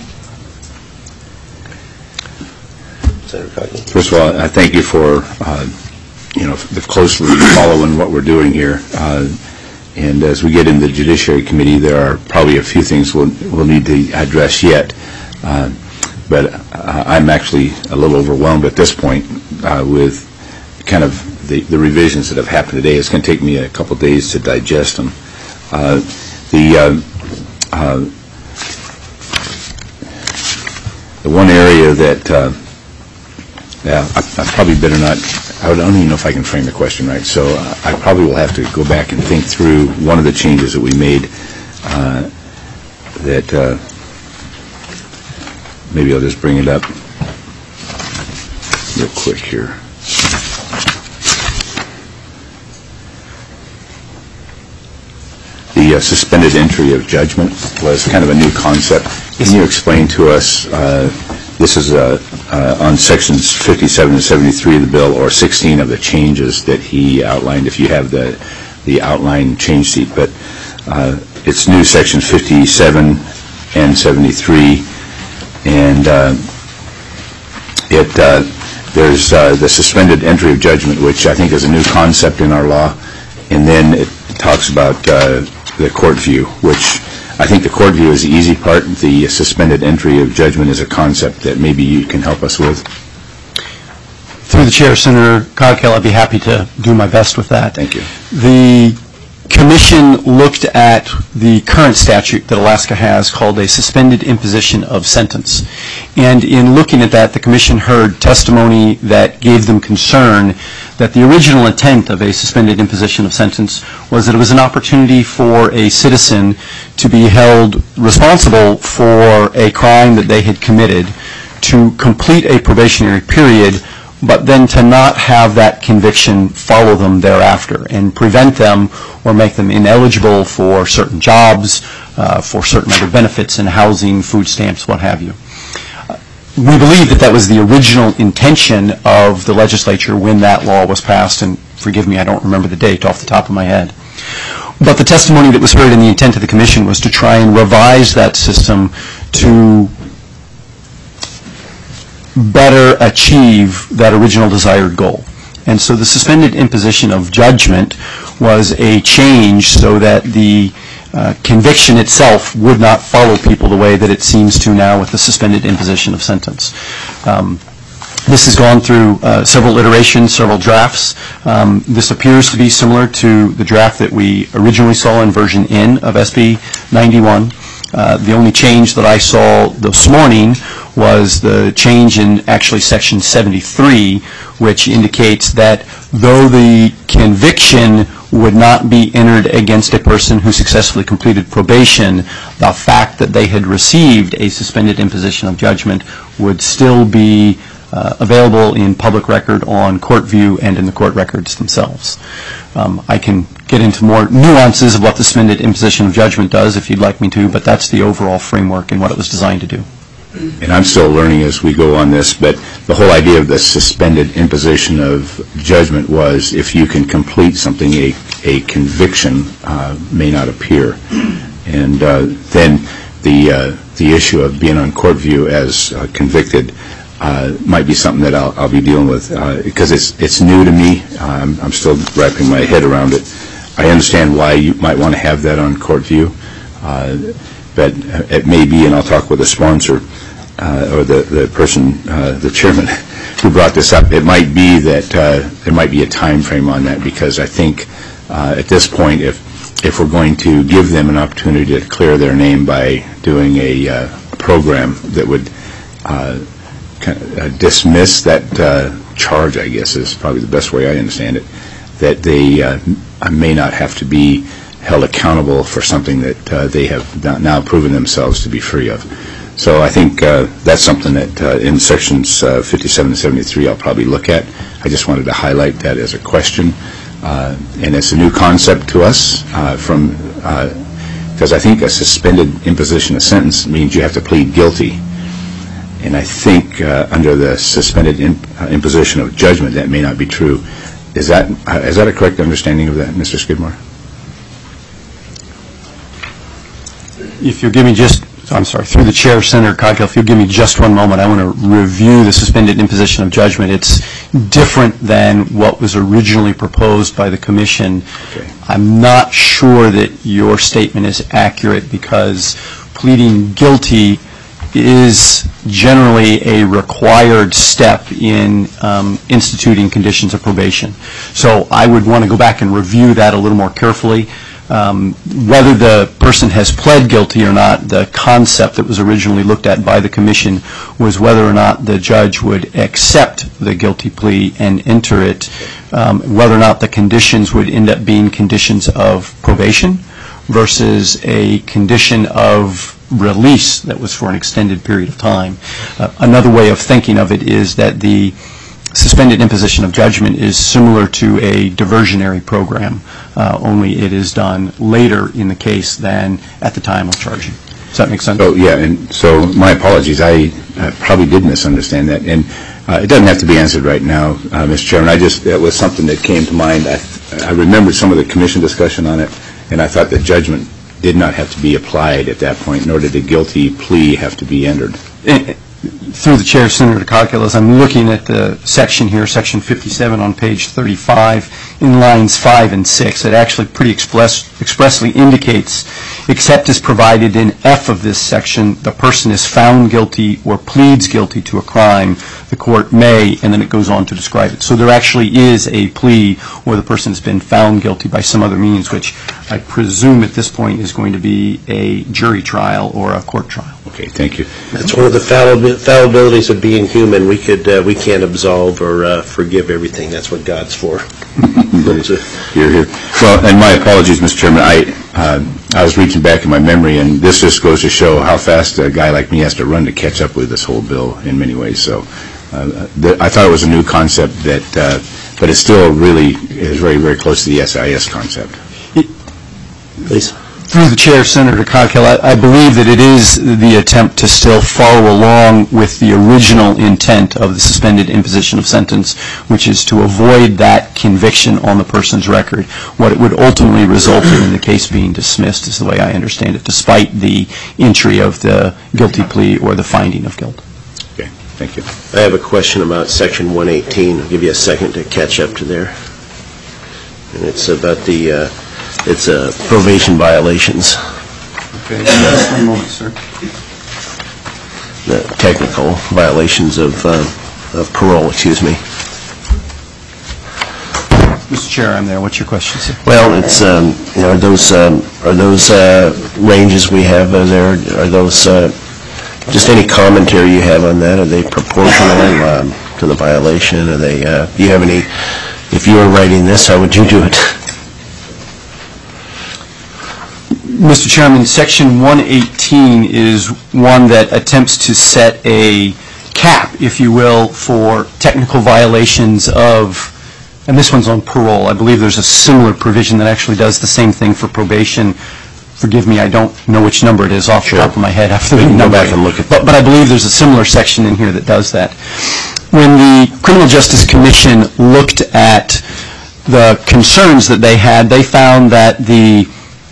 Senator Coughlin. First of all, I thank you for, uh, you know, the closely following what we're doing here. Uh, and as we get into the Judiciary Committee, there are probably a few things we'll, we'll need to address yet. Uh, but uh, I'm actually a little overwhelmed at this point uh, with kind of the, the revisions that have happened today. It's going to take me a couple days to digest them. Uh, the uh, uh, the one area that uh, yeah, I, I probably better not. I don't even know if I can frame the question right. So uh, I probably will have to go back and think through one of the changes that we made. Uh, that. Uh, Maybe I'll just bring it up real quick here. The uh, suspended entry of judgment was kind of a new concept. Can you explain to us, uh, this is uh, uh, on sections fifty-seven and seventy-three of the bill, or sixteen of the changes that he outlined, if you have the, the outline change sheet, but uh, it's new sections fifty-seven and seventy-three. And uh, it uh, there's uh, the suspended entry of judgment, which I think is a new concept in our law, and then it talks about uh, the court view, which I think the court view is the easy part. The suspended entry of judgment is a concept that maybe you can help us with. Through the chair, Senator Coghill, I'd be happy to do my best with that. Thank you. The Commission looked at the current statute that Alaska has called a suspended imposition of sentence. And in looking at that, the Commission heard testimony that gave them concern that the original intent of a suspended imposition of sentence was that it was an opportunity for a citizen to be held responsible for a crime that they had committed, to complete a probationary period, but then to not have that conviction follow them thereafter and prevent them or make them ineligible for certain jobs, uh, for certain other benefits in housing, food stamps, what have you. we believe that that was the original intention of the legislature when that law was passed, and forgive me, I don't remember the date off the top of my head. But the testimony that was heard in the intent of the commission was to try and revise that system to better achieve that original desired goal. And so the suspended imposition of judgment was a change so that the uh, conviction itself would not follow people the way that it seems to now with the suspended imposition of sentence. Um, This has gone through uh, several iterations, several drafts. Um, this appears to be similar to the draft that we originally saw in version N of S B ninety-one. Uh, the only change that I saw this morning was the change in actually section seventy-three, which indicates that though the conviction would not be entered against a person who successfully completed probation, the fact that they had received a suspended imposition of judgment would still be Uh, available in public record on court view and in the court records themselves. Um, I can get into more nuances of what the suspended imposition of judgment does if you'd like me to, but that's the overall framework and what it was designed to do. And I'm still learning as we go on this, but the whole idea of the suspended imposition of judgment was if you can complete something, a, a conviction uh, may not appear. And uh, then the, uh, the issue of being on court view as uh, convicted Uh, might be something that I'll, I'll be dealing with uh, because it's it's new to me. Um, I'm still wrapping my head around it. I understand why you might want to have that on court view, uh, but it may be, and I'll talk with the sponsor uh, or the the person, uh, the chairman, who brought this up. It might be that uh, there might be a time frame on that because I think uh, at this point, if if we're going to give them an opportunity to clear their name by doing a, uh, a program that would uh, Uh, dismiss that uh, charge, I guess is probably the best way I understand it, that they uh, may not have to be held accountable for something that uh, they have now proven themselves to be free of. So I think uh, that's something that uh, in sections uh, fifty-seven and seventy-three I'll probably look at. I just wanted to highlight that as a question. Uh, and it's a new concept to us uh, from, because uh, I think a suspended imposition of sentence means you have to plead guilty. And I think uh, under the suspended imp uh, imposition of judgment, that may not be true. Is that uh, is that a correct understanding of that, Mister Skidmore? If you'll give me just, I'm sorry, through the chair, Senator Coghill, if you'll give me just one moment, I want to review the suspended imposition of judgment. It's different than what was originally proposed by the Commission. Okay. I'm not sure that your statement is accurate because pleading guilty is generally a required step in um, instituting conditions of probation. So I would want to go back and review that a little more carefully. Um, whether the person has pled guilty or not, the concept that was originally looked at by the Commission was whether or not the judge would accept the guilty plea and enter it, um, whether or not the conditions would end up being conditions of probation versus a condition of release that was for an extended period of time. Uh, another way of thinking of it is that the suspended imposition of judgment is similar to a diversionary program, uh, only it is done later in the case than at the time of charging. Does that make sense? So, yeah, and so my apologies. I uh, probably did misunderstand that. And uh, it doesn't have to be answered right now, uh, Mister Chairman. I just, that was something that came to mind. I, I remembered some of the Commission discussion on it, and I thought the judgment did not have to be applied at that point, nor did the guilty plea have to be entered. And, through the chair, Senator Coghill, as I'm looking at the section here, section fifty-seven on page thirty-five, in lines five and six, it actually pretty express, expressly indicates, except as provided in F of this section, the person is found guilty or pleads guilty to a crime, the court may, and then it goes on to describe it. So there actually is a plea where the person has been found guilty by some other means, which I presume at this point is going to be a jury trial or a court trial. Okay, thank you. That's one of the fallibil fallibilities of being human. We could uh, we can't absolve or uh, forgive everything. That's what God's for. Here, here. Well, and my apologies, Mister Chairman. I uh, I was reaching back in my memory, and this just goes to show how fast a guy like me has to run to catch up with this whole bill in many ways. So uh, the, I thought it was a new concept, that, uh, but it still really is very, very close to the S I S concept. Please. Through the chair, Senator Coghill, I, I believe that it is the attempt to still follow along with the original intent of the suspended imposition of sentence, which is to avoid that conviction on the person's record. What it would ultimately result in, in the case being dismissed, is the way I understand it, despite the entry of the guilty plea or the finding of guilt. Okay, thank you. I have a question about Section one eighteen. I'll give you a second to catch up to there. And it's about the uh, it's uh, probation violations. Okay, just one moment, sir. The technical violations of, uh, of parole, excuse me. Mister Chair, I'm there. What's your question, sir? Well, it's um, you know, are those um, are those uh, ranges we have uh, there? Are those uh, just any commentary you have on that? Are they proportional um, to the violation? Are they? Uh, do you have any? If you were writing this, how would you do it? Mister Chairman, Section one eighteen is one that attempts to set a cap, if you will, for technical violations of, and this one's on parole. I believe there's a similar provision that actually does the same thing for probation. Forgive me, I don't know which number it is off Sure. the top of my head after the We can go number. back and look at but, but I believe there's a similar section in here that does that. When the Criminal Justice Commission looked at the concerns that they had, they found that the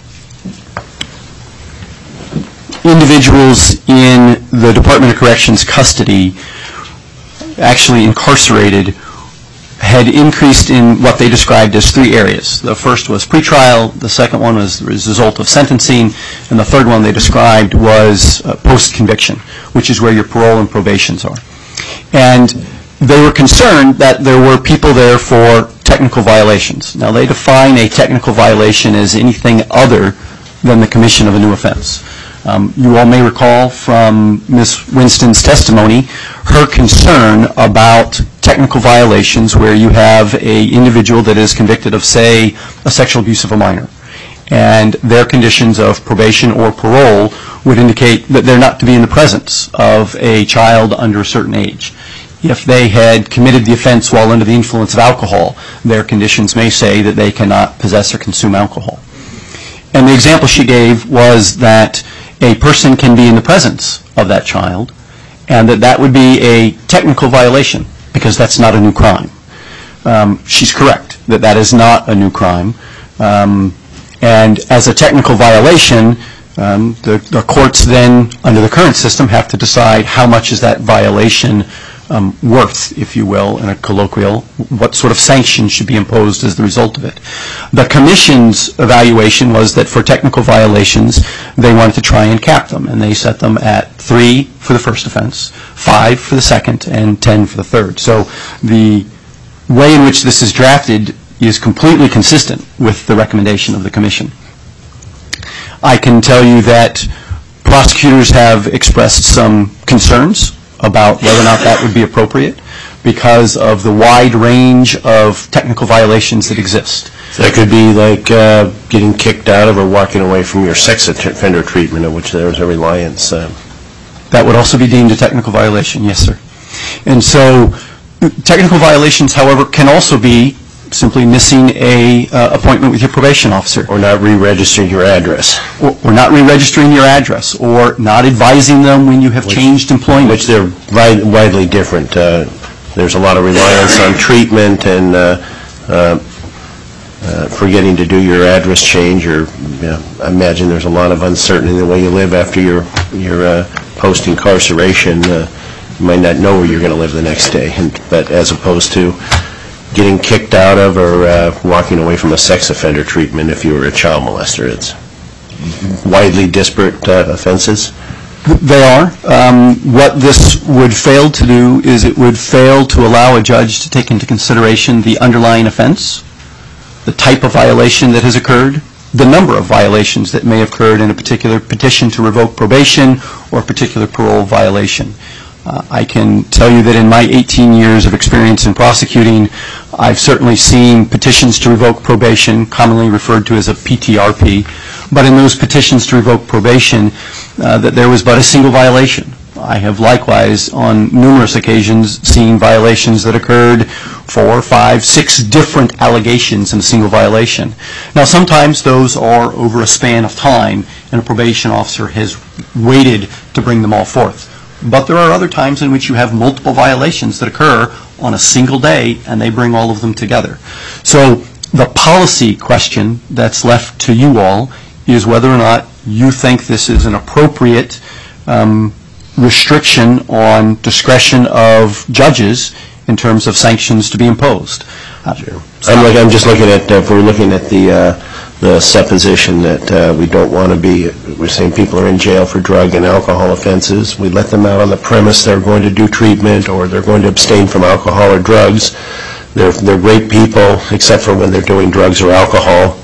individuals in the Department of Corrections custody, actually incarcerated, had increased in what they described as three areas. The first was pretrial, the second one was the result of sentencing, and the third one they described was uh, post-conviction, which is where your parole and probations are. And they were concerned that there were people there for technical violations. Now, they define a technical violation as anything other than the commission of a new offense. Um, you all may recall from Miz Winston's testimony her concern about technical violations where you have an individual that is convicted of, say, a sexual abuse of a minor, and their conditions of probation or parole would indicate that they're not to be in the presence of a child under a certain age. If they had committed the offense while under the influence of alcohol, their conditions may say that they cannot possess or consume alcohol. And the example she gave was that a person can be in the presence of that child, and that that would be a technical violation, because that's not a new crime. Um, she's correct that that is not a new crime. Um, and as a technical violation, um, the, the courts then, under the current system, have to decide how much is that violation Um, worth, if you will, in a colloquial, what sort of sanction should be imposed as the result of it. The Commission's evaluation was that for technical violations, they wanted to try and cap them, and they set them at three for the first offense, five for the second, and ten for the third. So the way in which this is drafted is completely consistent with the recommendation of the Commission. I can tell you that prosecutors have expressed some concerns about whether or not that would be appropriate because of the wide range of technical violations that exist. So that could be like uh, getting kicked out of or walking away from your sex offender treatment, of which there is a reliance. Uh. That would also be deemed a technical violation, yes, sir. And so technical violations, however, can also be simply missing a uh, appointment with your probation officer. Or not re-registering your address. Or, or not re-registering your address, or not advising them when you have Which, changed employment. Which they're wi- widely different. Uh, there's a lot of reliance on treatment and uh, uh, uh, forgetting to do your address change. Or you know, I imagine there's a lot of uncertainty in the way you live after your, your uh, post-incarceration. Uh, you might not know where you're going to live the next day. And, but as opposed to getting kicked out of or uh, walking away from a sex offender treatment if you were a child molester. It's widely disparate uh, offenses. They are. Um, what this would fail to do is it would fail to allow a judge to take into consideration the underlying offense, the type of violation that has occurred, the number of violations that may have occurred in a particular petition to revoke probation or a particular parole violation. Uh, I can tell you that in my eighteen years of experience in prosecuting, I've certainly seen petitions to revoke probation, commonly referred to as a P T R P, but in those petitions to revoke probation, uh, that there was but a single violation, I have likewise, on numerous occasions, seen violations that occurred four, five, six different allegations in a single violation. Now, sometimes those are over a span of time, and a probation officer has waited to bring them all forth. But there are other times in which you have multiple violations that occur on a single day, and they bring all of them together. So the policy question that's left to you all is whether or not you think this is an appropriate um, restriction on discretion of judges in terms of sanctions to be imposed. Uh, Sure. I'm, like, I'm just looking at, uh, if we're looking at the uh, the supposition that uh, we don't want to be, we're saying people are in jail for drug and alcohol offenses, we let them out on the premise they're going to do treatment or they're going to abstain from alcohol or drugs. They're, they're great people, except for when they're doing drugs or alcohol.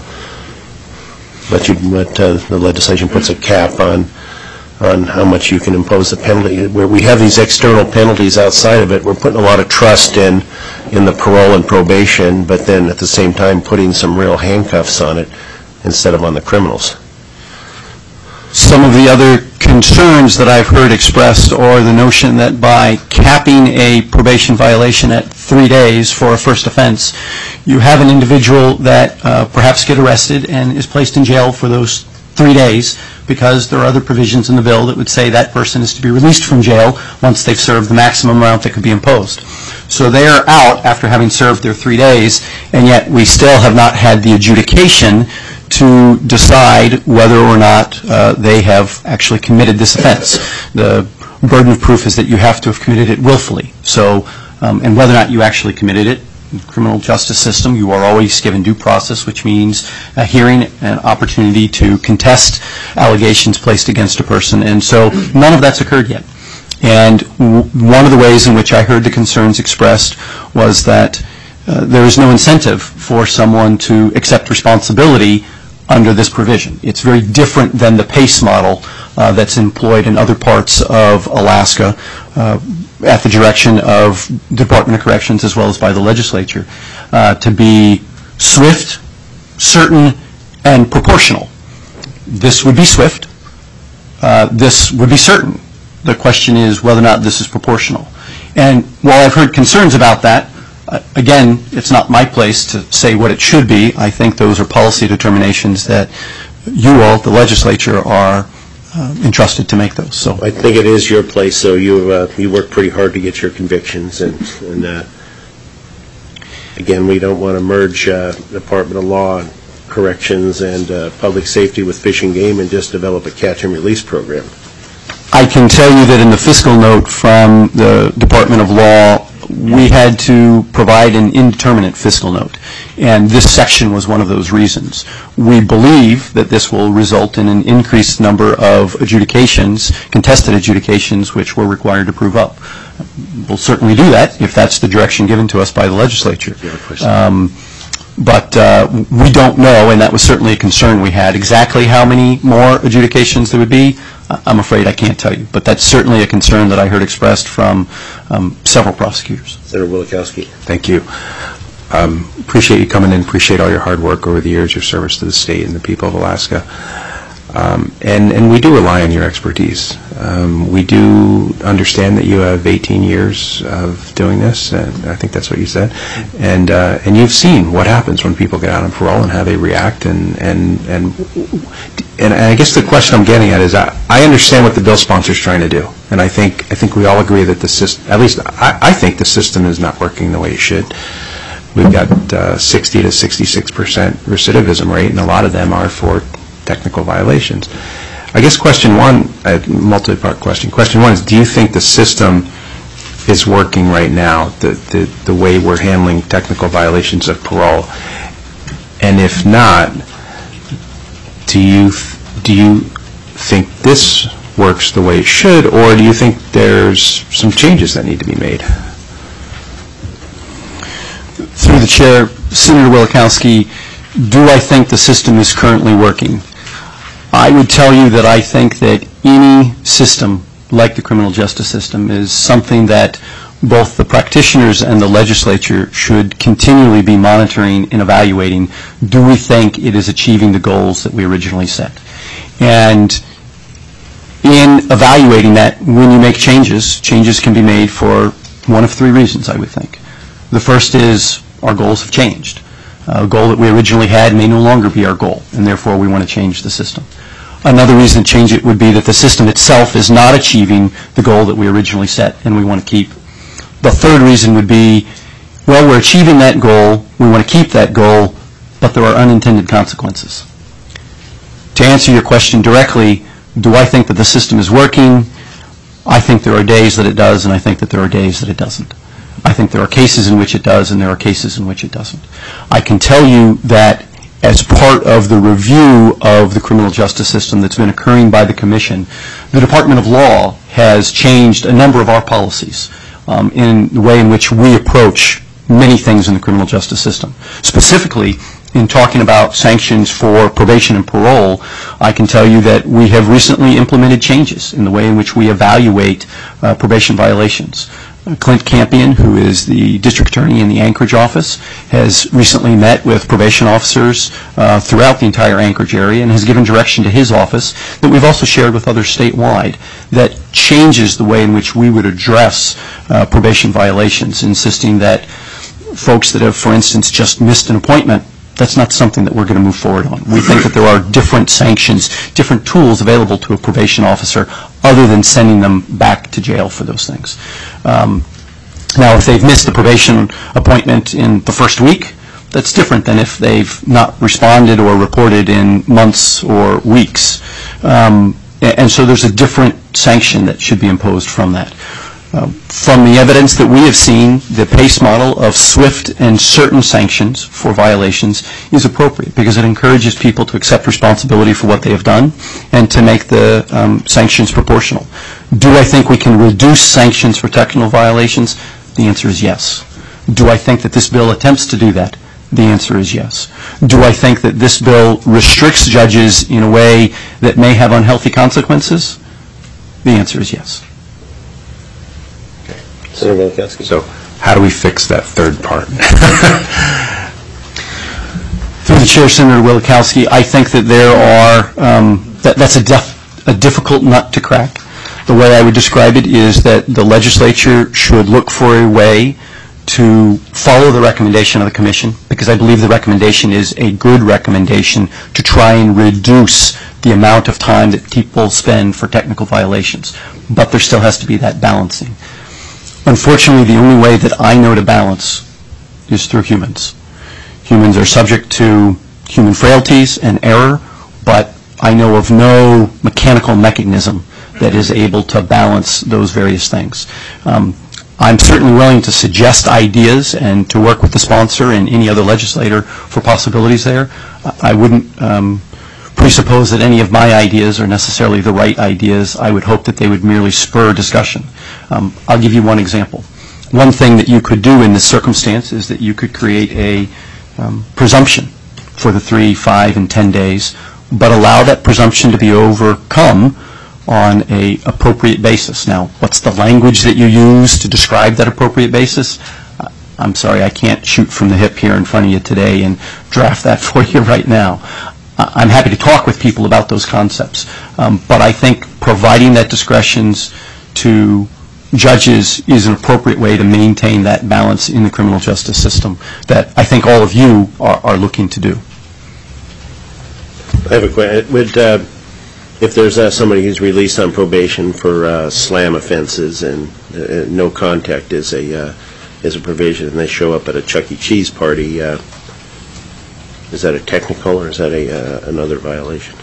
But, you, but uh, the legislation puts a cap on on how much you can impose the penalty. Where we have these external penalties outside of it, we're putting a lot of trust in in the parole and probation, but then at the same time putting some real handcuffs on it instead of on the criminals. Some of the other concerns that I've heard expressed are the notion that by capping a probation violation at three days for a first offense, you have an individual that uh, perhaps get arrested and is placed in jail for those three days because there are other provisions in the bill that would say that person is to be released from jail once they've served the maximum amount that could be imposed. So they are out after having served their three days, and yet we still have not had the adjudication to decide whether or not uh, they have actually committed this offense. The burden of proof is that you have to have committed it willfully. So, um, and whether or not you actually committed it, in the criminal justice system, you are always given due process, which means a hearing and opportunity to contest allegations placed against a person. And so none of that's occurred yet. And w- one of the ways in which I heard the concerns expressed was that uh, there is no incentive for someone to accept responsibility under this provision. It's very different than the PACE model uh, that's employed in other parts of Alaska uh, at the direction of the Department of Corrections as well as by the legislature uh, to be swift, certain, and proportional. This would be swift. Uh, this would be certain. The question is whether or not this is proportional. And while I've heard concerns about that, Uh, again, it's not my place to say what it should be. I think those are policy determinations that you all, the legislature, are uh, entrusted to make those. So I think it is your place, so you uh, you work pretty hard to get your convictions. And, and uh, again, we don't want to merge uh, Department of Law and Corrections and uh, Public Safety with Fish and Game and just develop a catch and release program. I can tell you that in the fiscal note from the Department of Law, we had to provide an indeterminate fiscal note, and this section was one of those reasons. We believe that this will result in an increased number of adjudications, contested adjudications, which we're required to prove up. We'll certainly do that if that's the direction given to us by the legislature. Um, but uh, we don't know, and that was certainly a concern we had, exactly how many more adjudications there would be. I'm afraid I can't tell you, but that's certainly a concern that I heard expressed from um, several prosecutors. Senator Wielechowski. Thank you. Um, appreciate you coming in, appreciate all your hard work over the years, your service to the state and the people of Alaska. Um, and, and we do rely on your expertise. Um, we do understand that you have eighteen years of doing this, and I think that's what you said. And uh, and you've seen what happens when people get out on parole and how they react. And and and and I guess the question I'm getting at is I, I understand what the bill sponsor is trying to do, and I think I think we all agree that the system, at least I, I think the system is not working the way it should. We've got uh, sixty to sixty-six percent recidivism rate, and a lot of them are for technical violations. I guess question one, a multi-part question. Question one is, do you think the system is working right now, the, the, the way we're handling technical violations of parole? And if not, do you, do you think this works the way it should, or do you think there's some changes that need to be made? Through the chair, Senator Wielechowski, do I think the system is currently working? I would tell you that I think that any system like the criminal justice system is something that both the practitioners and the legislature should continually be monitoring and evaluating. Do we think it is achieving the goals that we originally set? And in evaluating that, when you make changes, changes can be made for one of three reasons, I would think. The first is our goals have changed. A goal that we originally had may no longer be our goal, and therefore we want to change the system. Another reason to change it would be that the system itself is not achieving the goal that we originally set and we want to keep. The third reason would be, well, we're achieving that goal, we want to keep that goal, but there are unintended consequences. To answer your question directly, do I think that the system is working? I think there are days that it does, and I think that there are days that it doesn't. I think there are cases in which it does, and there are cases in which it doesn't. I can tell you that as part of the review of the criminal justice system that's been occurring by the Commission, the Department of Law has changed a number of our policies um, in the way in which we approach many things in the criminal justice system. Specifically, in talking about sanctions for probation and parole, I can tell you that we have recently implemented changes in the way in which we evaluate uh, probation violations. Clint Campion, who is the district attorney in the Anchorage office, has recently met with probation officers uh, throughout the entire Anchorage area and has given direction to his office that we've also shared with others statewide that changes the way in which we would address uh, probation violations, insisting that folks that have, for instance, just missed an appointment, that's not something that we're going to move forward on. We think that there are different sanctions, different tools available to a probation officer other than sending them back to jail for those things. Um, now, if they've missed a probation appointment in the first week, that's different than if they've not responded or reported in months or weeks. Um, and so there's a different sanction that should be imposed from that. Uh, from the evidence that we have seen, the PACE model of swift and certain sanctions for violations is appropriate because it encourages people to accept responsibility for what they have done and to make the um, sanctions proportional. Do I think we can reduce sanctions for technical violations? The answer is yes. Do I think that this bill attempts to do that? The answer is yes. Do I think that this bill restricts judges in a way that may have unhealthy consequences? The answer is yes. Senator Mikulski. So how do we fix that third part? Through the chair, Senator Mikulski, I think that there are, um, that, that's a, def, a difficult nut to crack. The way I would describe it is that the legislature should look for a way to follow the recommendation of the Commission, because I believe the recommendation is a good recommendation to try and reduce the amount of time that people spend for technical violations. But there still has to be that balancing. Unfortunately, the only way that I know to balance is through humans. Humans are subject to human frailties and error, but I know of no mechanical mechanism that is able to balance those various things. Um, I'm certainly willing to suggest ideas and to work with the sponsor and any other legislator for possibilities there. I wouldn't um, presuppose that any of my ideas are necessarily the right ideas. I would hope that they would merely spur discussion. Um, I'll give you one example. One thing that you could do in this circumstance is that you could create a um, presumption for the three, five, and ten days, but allow that presumption to be overcome on a appropriate basis. Now, what's the language that you use to describe that appropriate basis? Uh, I'm sorry, I can't shoot from the hip here in front of you today and draft that for you right now. Uh, I'm happy to talk with people about those concepts, um, but I think providing that discretions to judges is an appropriate way to maintain that balance in the criminal justice system that I think all of you are, are looking to do. I have a question. Would, uh, if there's uh, somebody who's released on probation for uh, slam offenses and uh, no contact is a uh, is a provision, and they show up at a Chuck E. Cheese party, uh, is that a technical or is that a uh, another violation?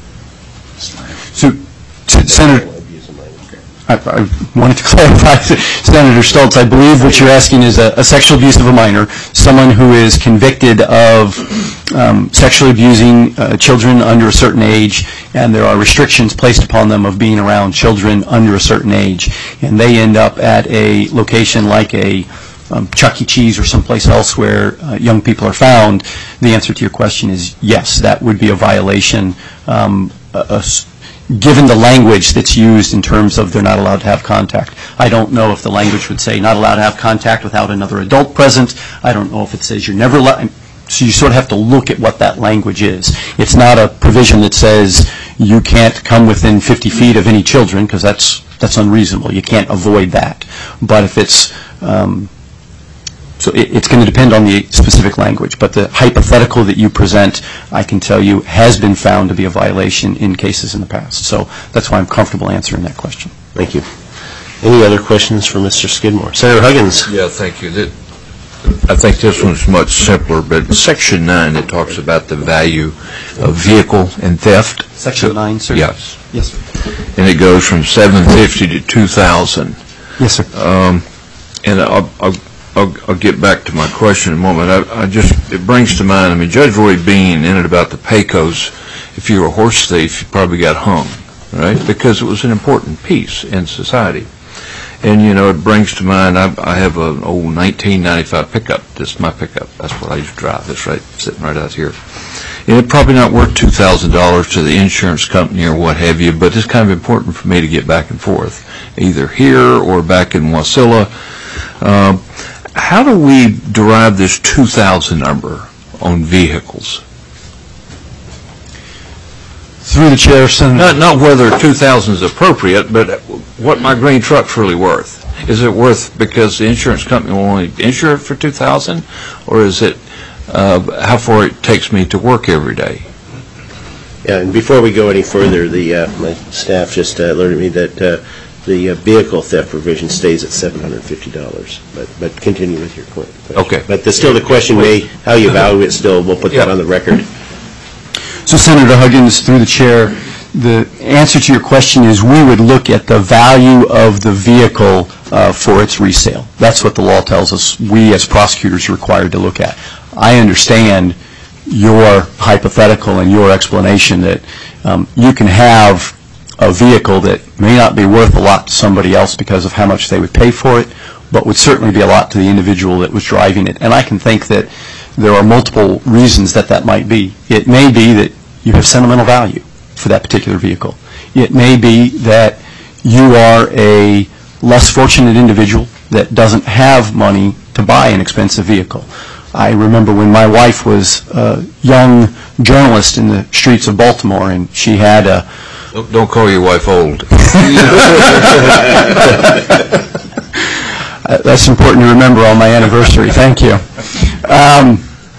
So, Senator, I, I wanted to clarify, Senator Stoltz, I believe what you're asking is a, a sexual abuse of a minor, someone who is convicted of um, sexually abusing uh, children under a certain age, and there are restrictions placed upon them of being around children under a certain age, and they end up at a location like a um, Chuck E. Cheese or someplace else where uh, young people are found. The answer to your question is yes, that would be a violation. Um, a, a, given the language that's used in terms of they're not allowed to have contact. I don't know if the language would say not allowed to have contact without another adult present. I don't know if it says you're never allowed. So you sort of have to look at what that language is. It's not a provision that says you can't come within fifty feet of any children, because that's that's unreasonable. You can't avoid that. But if it's um, so it, it's going to depend on the specific language. But the hypothetical that you present, I can tell you, has been found to be a violation in cases in the past. So that's why I'm comfortable answering that question. Thank you. Any other questions for Mister Skidmore? Senator Huggins. Yeah, thank you. That, I think this one's much simpler, but in Section nine, it talks about the value of vehicle and theft. Section nine, sir? Yes. Yes, sir. And it goes from seven hundred fifty dollars to two thousand dollars. Yes, sir. Um, and I'll, I'll, I'll, I'll get back to my question in a moment. I, I just, it brings to mind, I mean, Judge Roy Bean, in it about the Pecos, if you were a horse thief, you probably got hung, right? Because it was an important piece in society. And, you know, it brings to mind, I, I have an old nineteen ninety-five pickup. This is my pickup. That's what I used to drive. That's right, sitting right out here. And it's probably not worth two thousand dollars to the insurance company or what have you, but it's kind of important for me to get back and forth, either here or back in Wasilla. Um, how do we derive this two thousand number on vehicles? Through the chair, Senator. Not, not whether two thousand is appropriate, but what my green truck's really worth. Is it worth because the insurance company will only insure it for two thousand, or is it uh, how far it takes me to work every day? Yeah, and before we go any further, the uh, my staff just uh, alerted me that uh, the uh, vehicle theft provision stays at seven hundred fifty dollars. But but continue with your point. Okay. But the, still, the question may how you value it. Still, we'll put Yeah. that on the record. So, Senator Huggins, through the chair, the answer to your question is we would look at the value of the vehicle uh, for its resale. That's what the law tells us we as prosecutors are required to look at. I understand your hypothetical and your explanation that um, you can have a vehicle that may not be worth a lot to somebody else because of how much they would pay for it, but would certainly be a lot to the individual that was driving it. And I can think that there are multiple reasons that that might be. It may be that you have sentimental value for that particular vehicle. It may be that you are a less fortunate individual that doesn't have money to buy an expensive vehicle. I remember when my wife was a young journalist in the streets of Baltimore, and she had a... Don't, don't call your wife old. Uh, that's important to remember on my anniversary. Thank you. Um,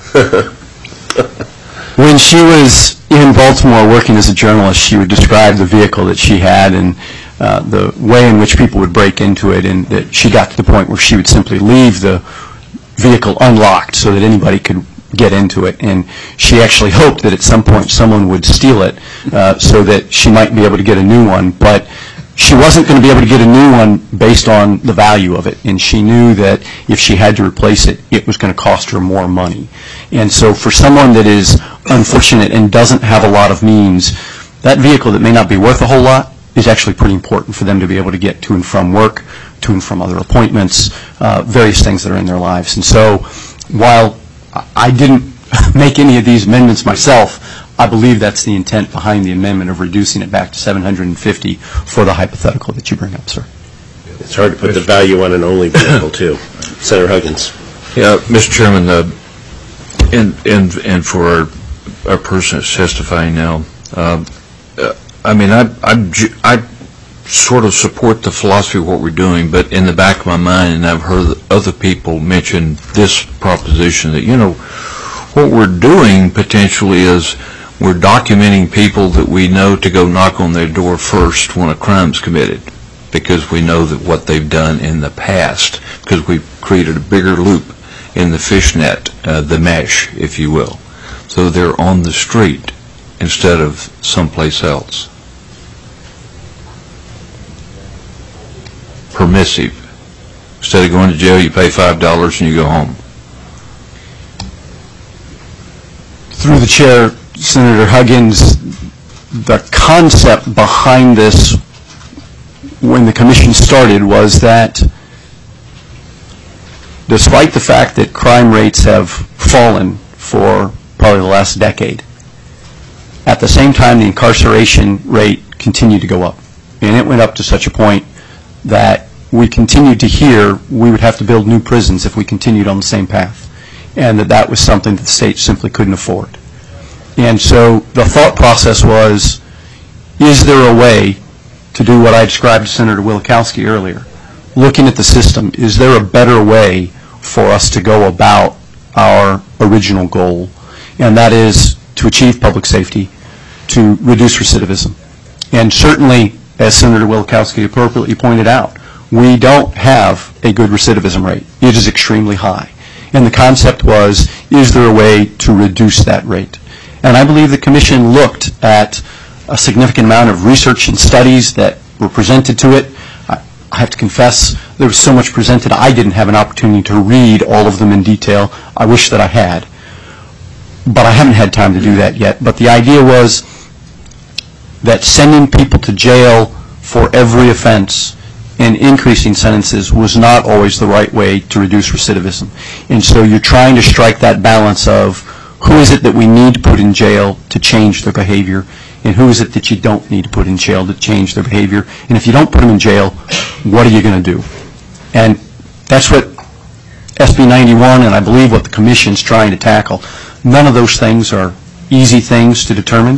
when she was in Baltimore working as a journalist, she would describe the vehicle that she had and uh, the way in which people would break into it, and that she got to the point where she would simply leave the vehicle unlocked so that anybody could get into it. And she actually hoped that at some point someone would steal it uh, so that she might be able to get a new one. But she wasn't going to be able to get a new one based on the value of it, and she knew that if she had to replace it, it was going to cost her more money. And so for someone that is unfortunate and doesn't have a lot of means, that vehicle that may not be worth a whole lot is actually pretty important for them to be able to get to and from work, to and from other appointments, uh, various things that are in their lives. And so while I didn't make any of these amendments myself, I believe that's the intent behind the amendment of reducing it back to seven hundred fifty for the hypothetical that you bring up, sir. It's hard to put the value on an only vehicle, too. Senator Huggins. Yeah, Mister Chairman, uh, and, and, and for our, our person that's testifying now, uh, uh, I mean, I, I, I sort of support the philosophy of what we're doing, but in the back of my mind, and I've heard other people mention this proposition that, you know, what we're doing potentially is we're documenting people that we know to go knock on their door first when a crime's committed, because we know that what they've done in the past, because we've created a bigger loop in the fishnet, uh, the mesh, if you will. So they're on the street instead of someplace else. Permissive. Instead of going to jail, you pay five dollars and you go home. Through the chair, Senator Huggins, the concept behind this when the commission started was that despite the fact that crime rates have fallen for probably the last decade, at the same time the incarceration rate continued to go up. And it went up to such a point that we continued to hear we would have to build new prisons if we continued on the same path, and that that was something that the state simply couldn't afford. And so the thought process was, is there a way to do what I described to Senator Wielkowski earlier? Looking at the system, is there a better way for us to go about our original goal? And that is to achieve public safety, to reduce recidivism. And certainly, as Senator Wielkowski appropriately pointed out, we don't have a good recidivism rate. It is extremely high. And the concept was, is there a way to reduce that rate? And I believe the Commission looked at a significant amount of research and studies that were presented to it. I have to confess, there was so much presented, I didn't have an opportunity to read all of them in detail. I wish that I had. But I haven't had time to do that yet. But the idea was that sending people to jail for every offense and increasing sentences was not always the right way to reduce recidivism. And so you're trying to strike that balance of who is it that we need to put in jail to change their behavior, and who is it that you don't need to put in jail to change their behavior. And if you don't put them in jail, what are you going to do? And that's what S B ninety-one and I believe what the Commission's trying to tackle. None of those things are easy things to determine.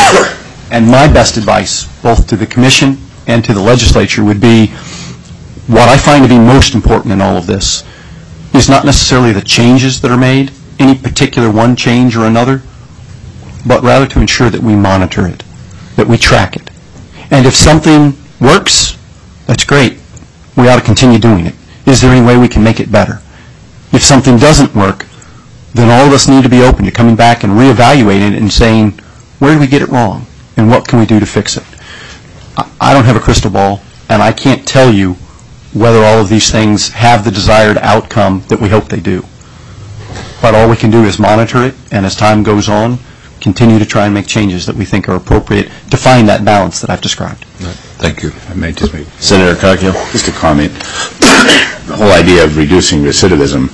And my best advice, both to the Commission and to the legislature, would be what I find to be most important in all of this is not necessarily the changes that are made, any particular one change or another, but rather to ensure that we monitor it, that we track it. And if something works, that's great. We ought to continue doing it. Is there any way we can make it better? If something doesn't work, then all of us need to be open to coming back and reevaluating it and saying, where did we get it wrong, and what can we do to fix it? I don't have a crystal ball, and I can't tell you whether all of these things have the desired outcome that we hope they do. But all we can do is monitor it, and as time goes on, continue to try and make changes that we think are appropriate to find that balance that I've described. Thank you. I may just make Senator Coghill. just a comment. The whole idea of reducing recidivism,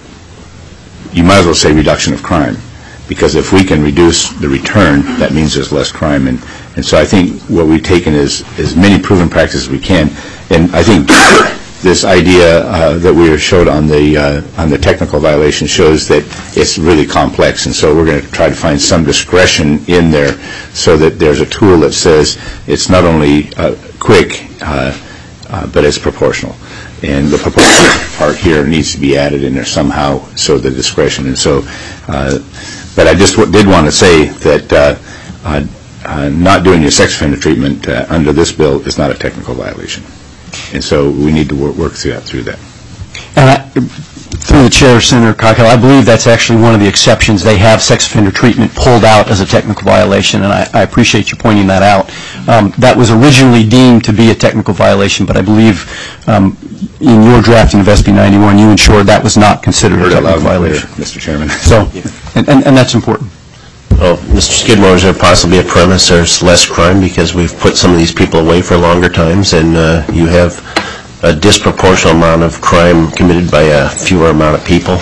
you might as well say reduction of crime, because if we can reduce the return, that means there's less crime. And, and so I think what we've taken is as many proven practices as we can. And I think this idea uh, that we showed on the uh, on the technical violation shows that it's really complex, and so we're going to try to find some discretion in there so that there's a tool that says it's not only uh, quick, uh, uh, but it's proportional. And the proportional part here needs to be added in there somehow, so the discretion. And so, uh, but I just w- did want to say that uh, uh, uh, not doing your sex offender treatment uh, under this bill is not a technical violation. And so we need to work, work through that. Through that. And I, through the chair, Senator Coghill, I believe that's actually one of the exceptions. They have sex offender treatment pulled out as a technical violation, and I, I appreciate you pointing that out. Um, that was originally deemed to be a technical violation, but I believe um, in your drafting of S B ninety-one, you ensured that was not considered a technical violation. Clear, Mister Chairman. So, and, and, and that's important. Well, Mister Skidmore, is there possibly a premise there's less crime because we've put some of these people away for longer times, and uh, you have a disproportionate amount of crime committed by a fewer amount of people?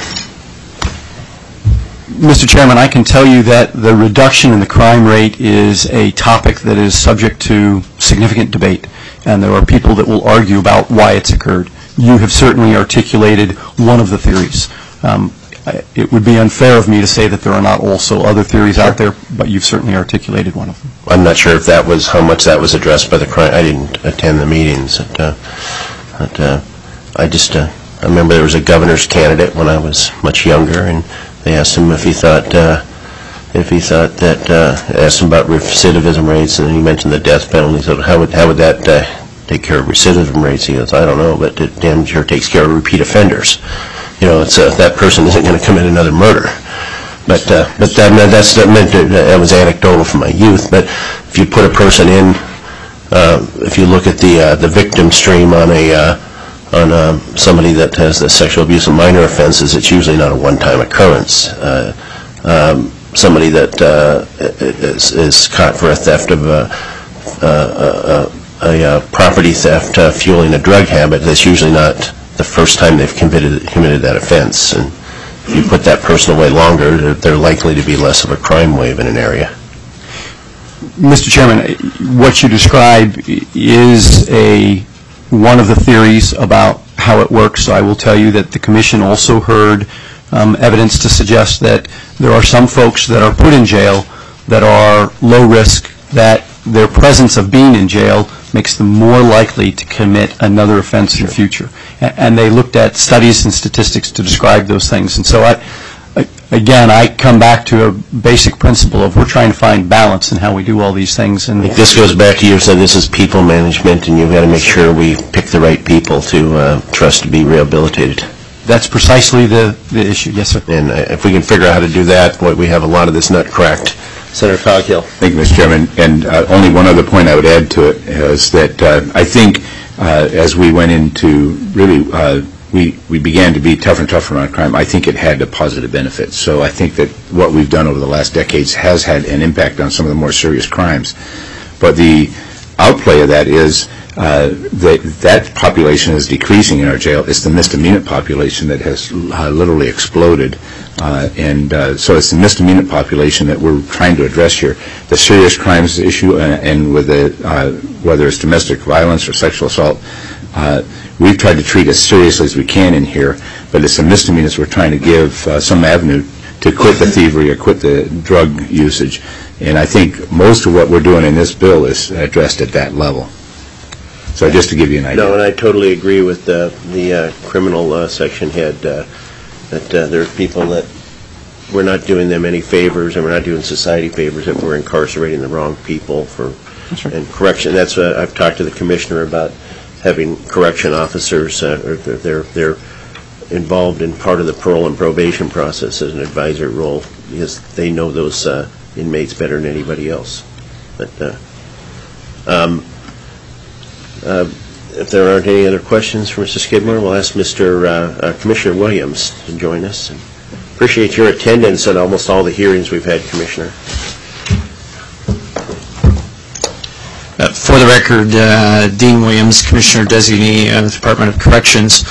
Mister Chairman, I can tell you that the reduction in the crime rate is a topic that is subject to significant debate, and there are people that will argue about why it's occurred. You have certainly articulated one of the theories. Um, it would be unfair of me to say that there are not also other theories out there, but you've certainly articulated one of them. I'm not sure if that was, how much that was addressed by the crime. I didn't attend the meetings. But, uh, but uh, I just, uh, I remember there was a governor's candidate when I was much younger, and they asked him if he thought, uh, if he thought that, uh, asked him about recidivism rates, and he mentioned the death penalty. So how would, how would that uh, take care of recidivism rates? He goes, I don't know, but it damn sure takes care of repeat offenders. You know, it's uh, that person isn't going to commit another murder. But uh, but that, that's that meant to, that was anecdotal from my youth. But if you put a person in, uh, if you look at the uh, the victim stream on a uh, on uh, somebody that has the sexual abuse of minor offenses, it's usually not a one-time occurrence. Uh, um, somebody that uh, is, is caught for a theft of a, uh, a, a, a property theft uh, fueling a drug habit, that's usually not the first time they've committed committed that offense. And if you put that person away longer, they're, they're likely to be less of a crime wave in an area. Mister Chairman, what you describe is a one of the theories about how it works. I will tell you that the Commission also heard um, evidence to suggest that there are some folks that are put in jail that are low risk, that their presence of being in jail makes them more likely to commit another offense in the future. A- And they looked at studies and statistics to describe those things. And so, I, I- again, I come back to a basic principle of we're trying to find balance in how we do all these things. And This goes back to you said this is people management, and you've got to make sure we pick the right people to uh, trust to be rehabilitated. that's precisely the, the issue. Yes, sir. And uh, if we can figure out how to do that, boy, we have a lot of this nut cracked. Senator Coghill. Thank you, Mister Chairman. And uh, only one other point I would add to it is that uh, I think uh, as we went into really, uh, we, we began to be tougher and tougher on crime, I think it had a positive benefit. So I think that what we've done over the last decades has had an impact on some of the more serious crimes. But the outplay of that is uh, that that population is decreasing in our jail. It's the misdemeanor population that has uh, literally exploded. Uh, and uh, so it's the misdemeanor population that we're trying to address here. The serious crimes issue, uh, and with the, uh, whether it's domestic violence or sexual assault, uh, we've tried to treat as seriously as we can in here, but it's the misdemeanors we're trying to give uh, some avenue to quit the thievery or quit the drug usage. And I think most of what we're doing in this bill is addressed at that level. So just to give you an idea. No, and I totally agree with uh, the uh, criminal uh, section head uh, that uh, there are people that we're not doing them any favors, and we're not doing society favors if we're incarcerating the wrong people for That's right. and correction. That's what I've talked to the commissioner about, having correction officers, uh, or they're, they're they're involved in part of the parole and probation process as an advisory role because they know those uh, inmates better than anybody else. But uh, um, uh, if there aren't any other questions for Mister Skidmore, we'll ask Mister Uh, uh, Commissioner Williams to join us. And appreciate your attendance at almost all the hearings we've had, Commissioner. Uh, For the record, uh, Dean Williams, Commissioner Designee of the Department of Corrections.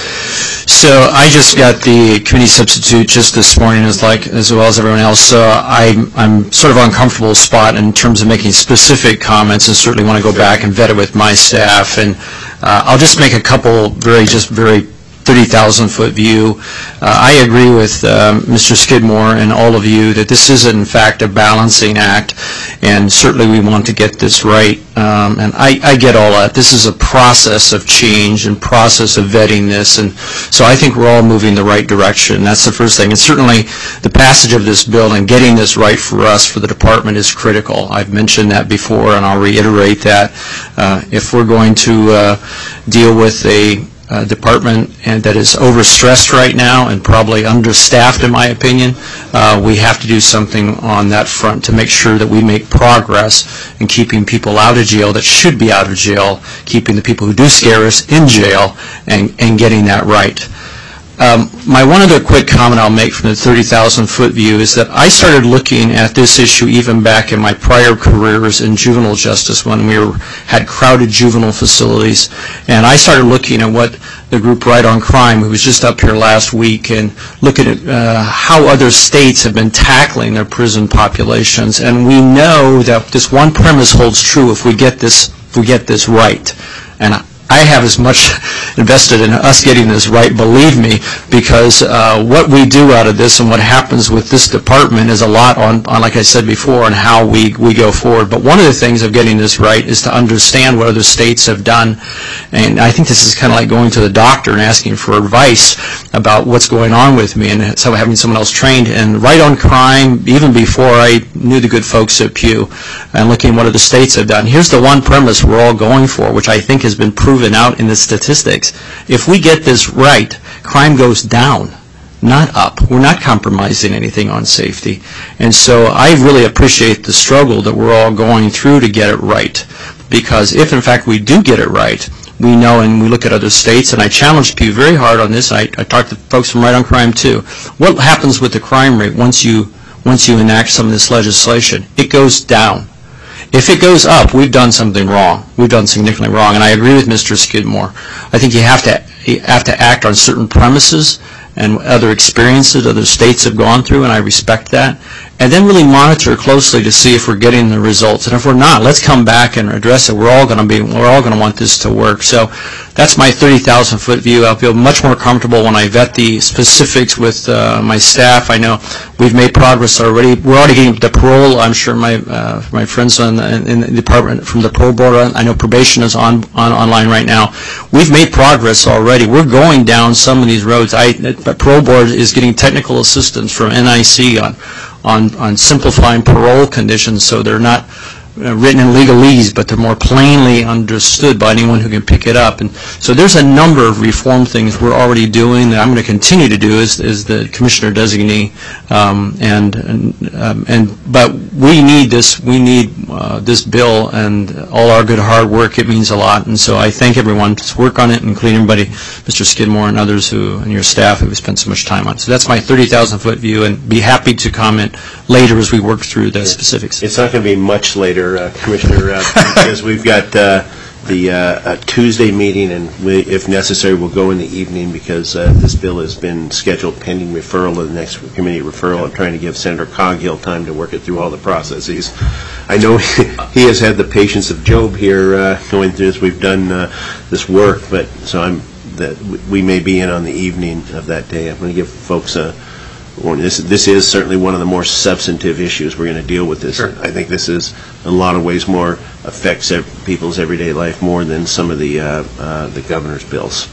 So I just got the committee substitute just this morning, as like as well as everyone else. So I'm I'm sort of uncomfortable spot in terms of making specific comments, and certainly want to go back and vet it with my staff. And uh, I'll just make a couple very just very thirty thousand foot view. Uh, I agree with um, Mister Skidmore and all of you that this is in fact a balancing act, and certainly we want to get this right. Um, and I, I get all that. This is a process of change and process of vetting this, and so I think we're all moving the right direction. That's the first thing. And certainly the passage of this bill and getting this right for us, for the department, is critical. I've mentioned that before, and I'll reiterate that. Uh, if we're going to uh, deal with a Uh, department and that is overstressed right now and probably understaffed, in my opinion, uh, we have to do something on that front to make sure that we make progress in keeping people out of jail that should be out of jail, keeping the people who do scare us in jail, and, and getting that right. Um, my one other quick comment I'll make from the thirty thousand foot view is that I started looking at this issue even back in my prior careers in juvenile justice when we were, had crowded juvenile facilities, and I started looking at what the group Right on Crime, who was just up here last week, and looking at uh, how other states have been tackling their prison populations. And we know that this one premise holds true if we get this, if we get this right. And I have as much invested in us getting this right, believe me, because uh, what we do out of this and what happens with this department is a lot on, on like I said before, on how we, we go forward. But one of the things of getting this right is to understand what other states have done. And I think this is kind of like going to the doctor and asking for advice about what's going on with me, and so having someone else trained. And Right on Crime, even before I knew the good folks at Pew, and looking at what other states have done, here's the one premise we're all going for, which I think has been proven out in the statistics. If we get this right, crime goes down, not up. We're not compromising anything on safety. And so I really appreciate the struggle that we're all going through to get it right. Because if in fact we do get it right, we know, and we look at other states, and I challenge Pew very hard on this. I, I talked to folks from Right on Crime too. What happens with the crime rate once you once you enact some of this legislation? It goes down. If it goes up, we've done something wrong. We've done significantly wrong, and I agree with Mister Skidmore. I think you have to you have to act on certain premises and other experiences other states have gone through, and I respect that. And then really monitor closely to see if we're getting the results. And if we're not, let's come back and address it. We're all going to be we're all going to want this to work. So that's my thirty thousand foot view. I'll feel much more comfortable when I vet the specifics with uh, my staff. I know we've made progress already. We're already getting the parole. I'm sure my uh, my friends on the, in the department from the parole board, I know probation is on, on online right now. We've made progress already. We're going down some of these roads. I, the parole board is getting technical assistance from N I C on, on, on simplifying parole conditions so they're not Uh, written in legalese, but they're more plainly understood by anyone who can pick it up. And so there's a number of reform things we're already doing that I'm going to continue to do as, as the commissioner designee. Um, and and, um, and but we need this. We need uh, this bill and all our good hard work. It means a lot. And so I thank everyone to work on it, including everybody, Mister Skidmore and others who and your staff who have spent so much time on it. So that's my thirty thousand foot view, and be happy to comment later as we work through the specifics. It's not going to be much later. Uh, Commissioner, uh, because we've got uh, the uh, Tuesday meeting, and we, if necessary, we'll go in the evening because uh, this bill has been scheduled pending referral to the next committee referral. I'm trying to give Senator Coghill time to work it through all the processes. I know he has had the patience of Job here uh, going through this. We've done uh, this work, but so I'm that we may be in on the evening of that day. I'm going to give folks a warning. This, this is certainly one of the more substantive issues we're going to deal with this. Sure. I think this is, in a lot of ways, more affects ev- people's everyday life more than some of the uh, uh, the governor's bills.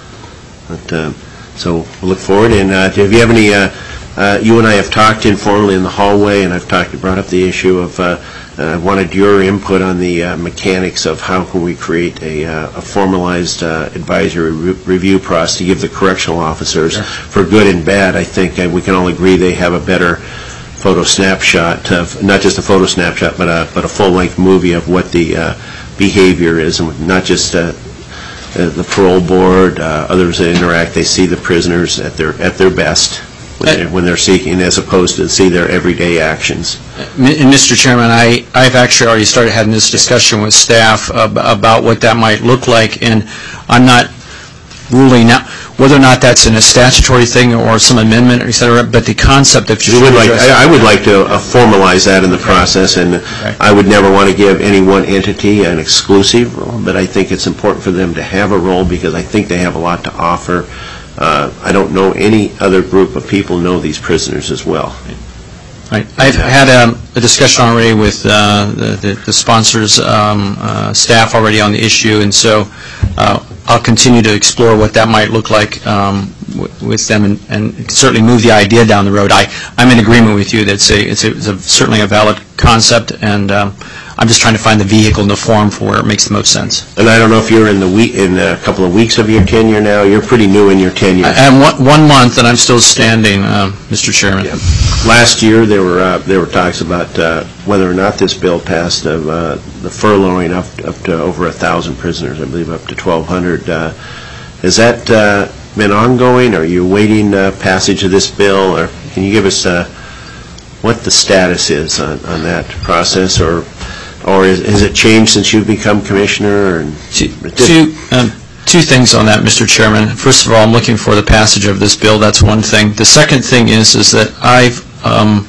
But, uh, so we'll look forward. And uh, if you have any, uh, uh, you and I have talked informally in the hallway, and I've talked, brought up the issue of. Uh, I uh, wanted your input on the uh, mechanics of how can we create a, uh, a formalized uh, advisory re- review process to give the correctional officers, sure. for good and bad. I think uh, we can all agree they have a better photo snapshot of, not just a photo snapshot, but a, but a full-length movie of what the uh, behavior is, and not just uh, uh, the parole board, uh, others that interact. They see the prisoners at their at their best when they're, when they're seeking, as opposed to see their everyday actions. And Mister Chairman, I, I've actually already started having this discussion with staff ab- about what that might look like, and I'm not ruling out whether or not that's in a statutory thing or some amendment, et cetera, but the concept of... We would like, I, I would like to uh, formalize that in the process, and okay. I would never want to give any one entity an exclusive role, but I think it's important for them to have a role because I think they have a lot to offer. Uh, I don't know any other group of people know these prisoners as well. Right. I've had um, a discussion already with uh, the, the, the sponsors' um, uh, staff already on the issue, and so uh, I'll continue to explore what that might look like um, w- with them, and, and certainly move the idea down the road. I, I'm in agreement with you that it's, a, it's, a, it's a, certainly a valid concept, and um, I'm just trying to find the vehicle and the form for where it makes the most sense. And I don't know if you're in the week, in a couple of weeks of your tenure now. You're pretty new in your tenure. I, I'm one, one month, and I'm still standing, uh, Mister Chairman. Yeah. Last year, there were uh, there were talks about uh, whether or not this bill passed of uh, the furloughing up up to over a thousand prisoners. I believe up to twelve hundred. Uh, has that uh, been ongoing? Are you awaiting uh, passage of this bill, or can you give us uh, what the status is on, on that process, or or is, has it changed since you've become commissioner? And two, two, um, two things on that, Mister Chairman. First of all, I'm looking for the passage of this bill. That's one thing. The second thing is is that I've um,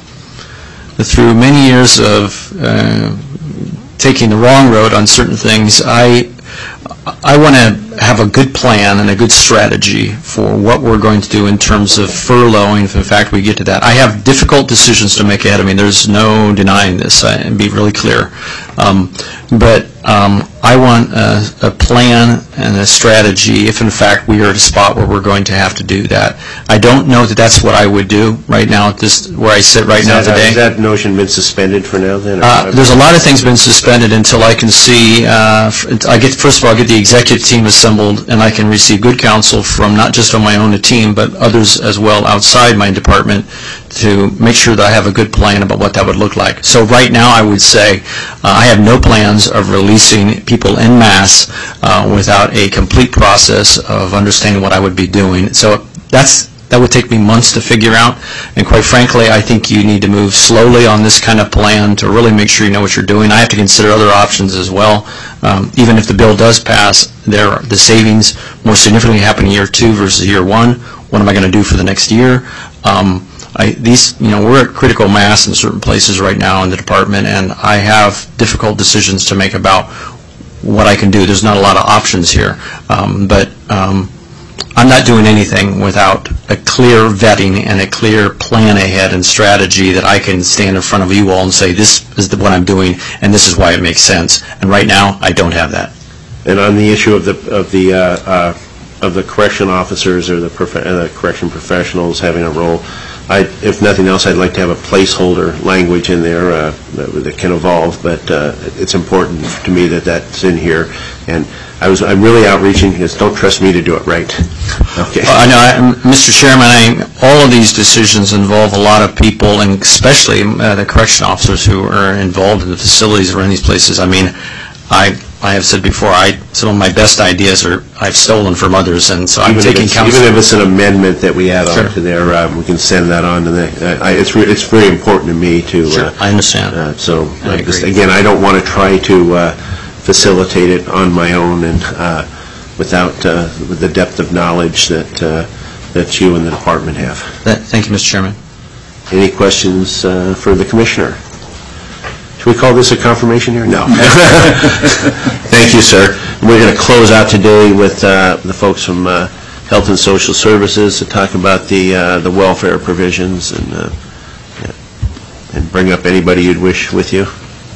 through many years of uh, taking the wrong road on certain things, I I want to have a good plan and a good strategy for what we're going to do in terms of furloughing, if in fact we get to that. I have difficult decisions to make ahead of me. There's no denying this, and be really clear. Um, but um, I want a, a plan and a strategy if in fact we are at a spot where we're going to have to do that. I don't know that that's what I would do right now at this, where I sit right now today. Has that notion been suspended for now then? Uh, there's a lot of things been suspended until I can see, uh, I get, first of all, I get the executive team assembled, and I can receive good counsel from not just on my own team, but others as well outside my department to make sure that I have a good plan about what that would look like. So right now I would say uh, I have no plans of releasing people en masse uh, without a complete process of understanding what I would be doing. So that's that would take me months to figure out, and quite frankly, I think you need to move slowly on this kind of plan to really make sure you know what you're doing. I have to consider other options as well. Um, even if the bill does pass, there are, the savings more significantly happen in year two versus year one. What am I going to do for the next year? Um, I, these, you know, we're at critical mass in certain places right now in the department, and I have difficult decisions to make about what I can do. There's not a lot of options here, um, but um, I'm not doing anything without a clear vetting and a clear plan ahead and strategy that I can stand in front of you all and say, this is the, what I'm doing, and this is why it makes sense. And right now, I don't have that. And on the issue of the of the uh, uh, of the correction officers or the, prof uh, the correction professionals having a role, I, if nothing else, I'd like to have a placeholder language in there uh, that, that can evolve. But uh, it's important to me that that's in here. And I was I'm really outreaching because don't trust me to do it right. Okay. Well, I know, I, Mister Chairman, I, all of these decisions involve a lot of people, and especially uh, the correction officers who are involved in the facilities or in these places. I mean, I. I have said before, I some of my best ideas are I've stolen from others, and so I'm even taking if counsel. Even if it's an amendment that we add Sure. on to there, uh, we can send that on to the. Uh, I, it's re it's very important to me to. Sure, uh, I understand. Uh, so I uh, just, agree. again, I don't want to try to uh, facilitate it on my own and uh, without uh, with the depth of knowledge that uh, that you and the department have. That, thank you, Mister Chairman. Any questions uh, for the commissioner? Should we call this a confirmation here? No. Thank you, sir. We're going to close out today with uh, the folks from uh, Health and Social Services to talk about the uh, the welfare provisions and uh, yeah, and bring up anybody you'd wish with you.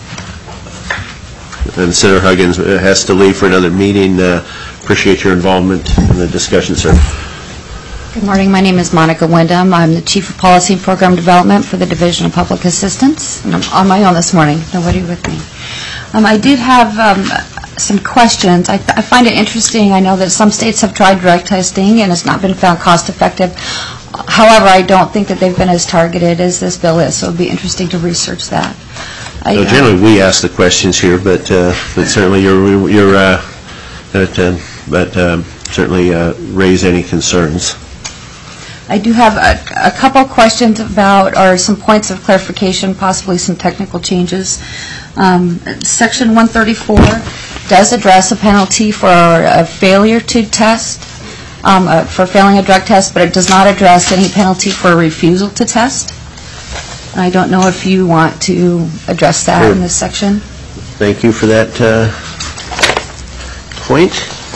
And Senator Huggins has to leave for another meeting. Uh, appreciate your involvement in the discussion, sir. Good morning. My name is Monica Wyndham. I'm the Chief of Policy and Program Development for the Division of Public Assistance, and I'm on my own this morning. Nobody with me. Um, I did have um, some questions. I, I find it interesting. I know that some states have tried direct testing, and it's not been found cost-effective. However, I don't think that they've been as targeted as this bill is, so it would be interesting to research that. I, So generally, we ask the questions here, but uh, but certainly you're you're uh, but, uh, but um, certainly uh, raise any concerns. I do have a, a couple of questions about, or some points of clarification, possibly some technical changes. Um, Section one thirty-four does address a penalty for a failure to test, um, uh, for failing a drug test, but it does not address any penalty for a refusal to test. I don't know if you want to address that Sure. in this section. Thank you for that uh, point.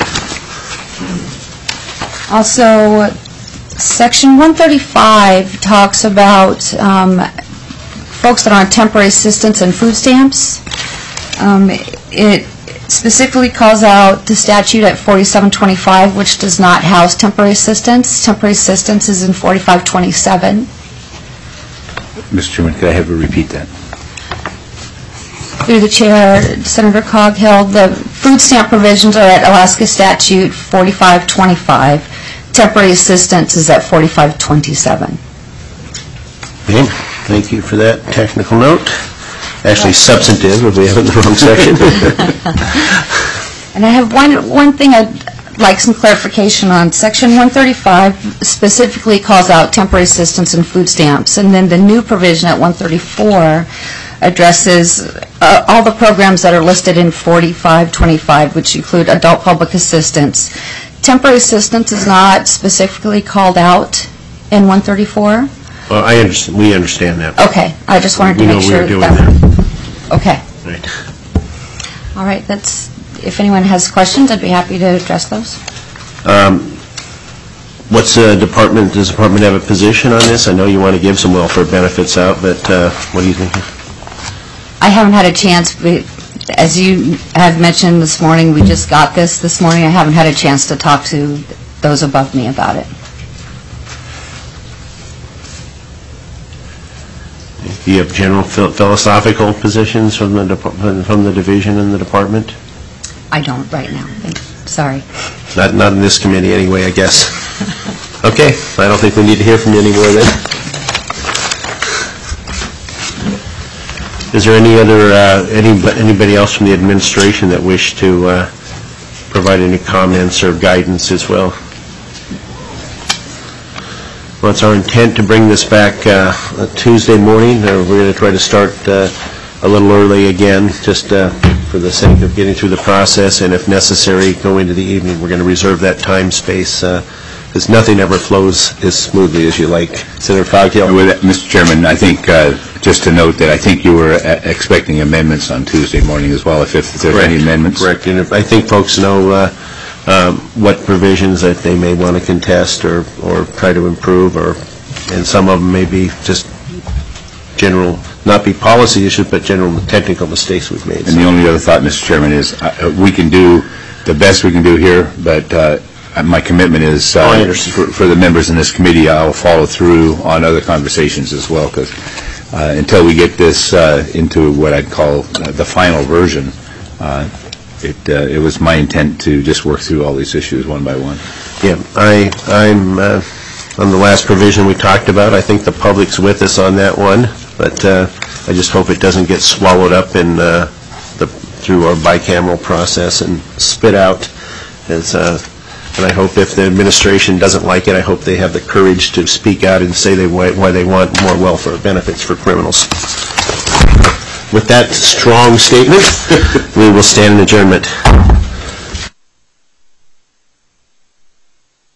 Also, Section one thirty-five talks about um, folks that are on temporary assistance and food stamps. Um, It specifically calls out the statute at forty-seven twenty-five, which does not house temporary assistance. Temporary assistance is in forty-five twenty-seven. Mister Chairman, could I have you repeat that? Through the chair, Senator Coghill, the food stamp provisions are at Alaska statute forty-five twenty-five. Temporary assistance is at forty-five twenty-seven. Okay, thank you for that technical note. Actually, substantive, if we have it in the wrong section. And I have one, one thing I'd like some clarification on. Section one thirty-five specifically calls out temporary assistance and food stamps, and then the new provision at one thirty-four addresses uh, all the programs that are listed in forty-five twenty-five, which include adult public assistance. Temporary assistance is not specifically called out in one thirty-four? Well, I understand, we understand that. Okay, I just wanted to We know make we sure were doing that. Okay. Right. All right, that's, if anyone has questions, I'd be happy to address those. Um, What's the department, does the department have a position on this? I know you want to give some welfare benefits out, but uh, what do you think? I haven't had a chance, but as you have mentioned this morning, we just got this this morning. I haven't had a chance to talk to those above me about it. Do you have general phil- philosophical positions from the dep- from the division and the department? I don't right now. Sorry. Not not in this committee anyway, I guess. Okay, I don't think we need to hear from you anymore then. Is there any other, uh, any anybody else from the administration that wish to uh, provide any comments or guidance as well? Well, it's our intent to bring this back uh, Tuesday morning. Uh, we're going to try to start uh, a little early again, just uh, for the sake of getting through the process, and if necessary, go into the evening. We're going to reserve that time space uh, because nothing ever flows as smoothly as you like. Senator Coghill? With that, Mister Chairman, I think, uh, just to note that I think you were uh, expecting amendments on Tuesday morning as well, if if there's any amendments. Correct, and if, I think folks know uh, um, what provisions that they may want to contest or, or try to improve, or, and some of them may be just general, not be policy issues, but general technical mistakes we've made. And the only other thought, Mister Chairman, is uh, we can do the best we can do here, but uh, my commitment is uh, Oh, I understand. for, for the members in this committee, I'll follow through on other conversations as well, because uh, until we get this uh, into what I'd call uh, the final version, uh, it uh, it was my intent to just work through all these issues one by one. Yeah, I, I'm, uh, on the last provision we talked about, I think the public's with us on that one, but uh, I just hope it doesn't get swallowed up in, uh, the, through our bicameral process and spit out as, uh, and I hope if the administration doesn't like it, I hope they have the courage to speak out and say they why, why they want more welfare benefits for criminals. With that strong statement, we will stand in adjournment.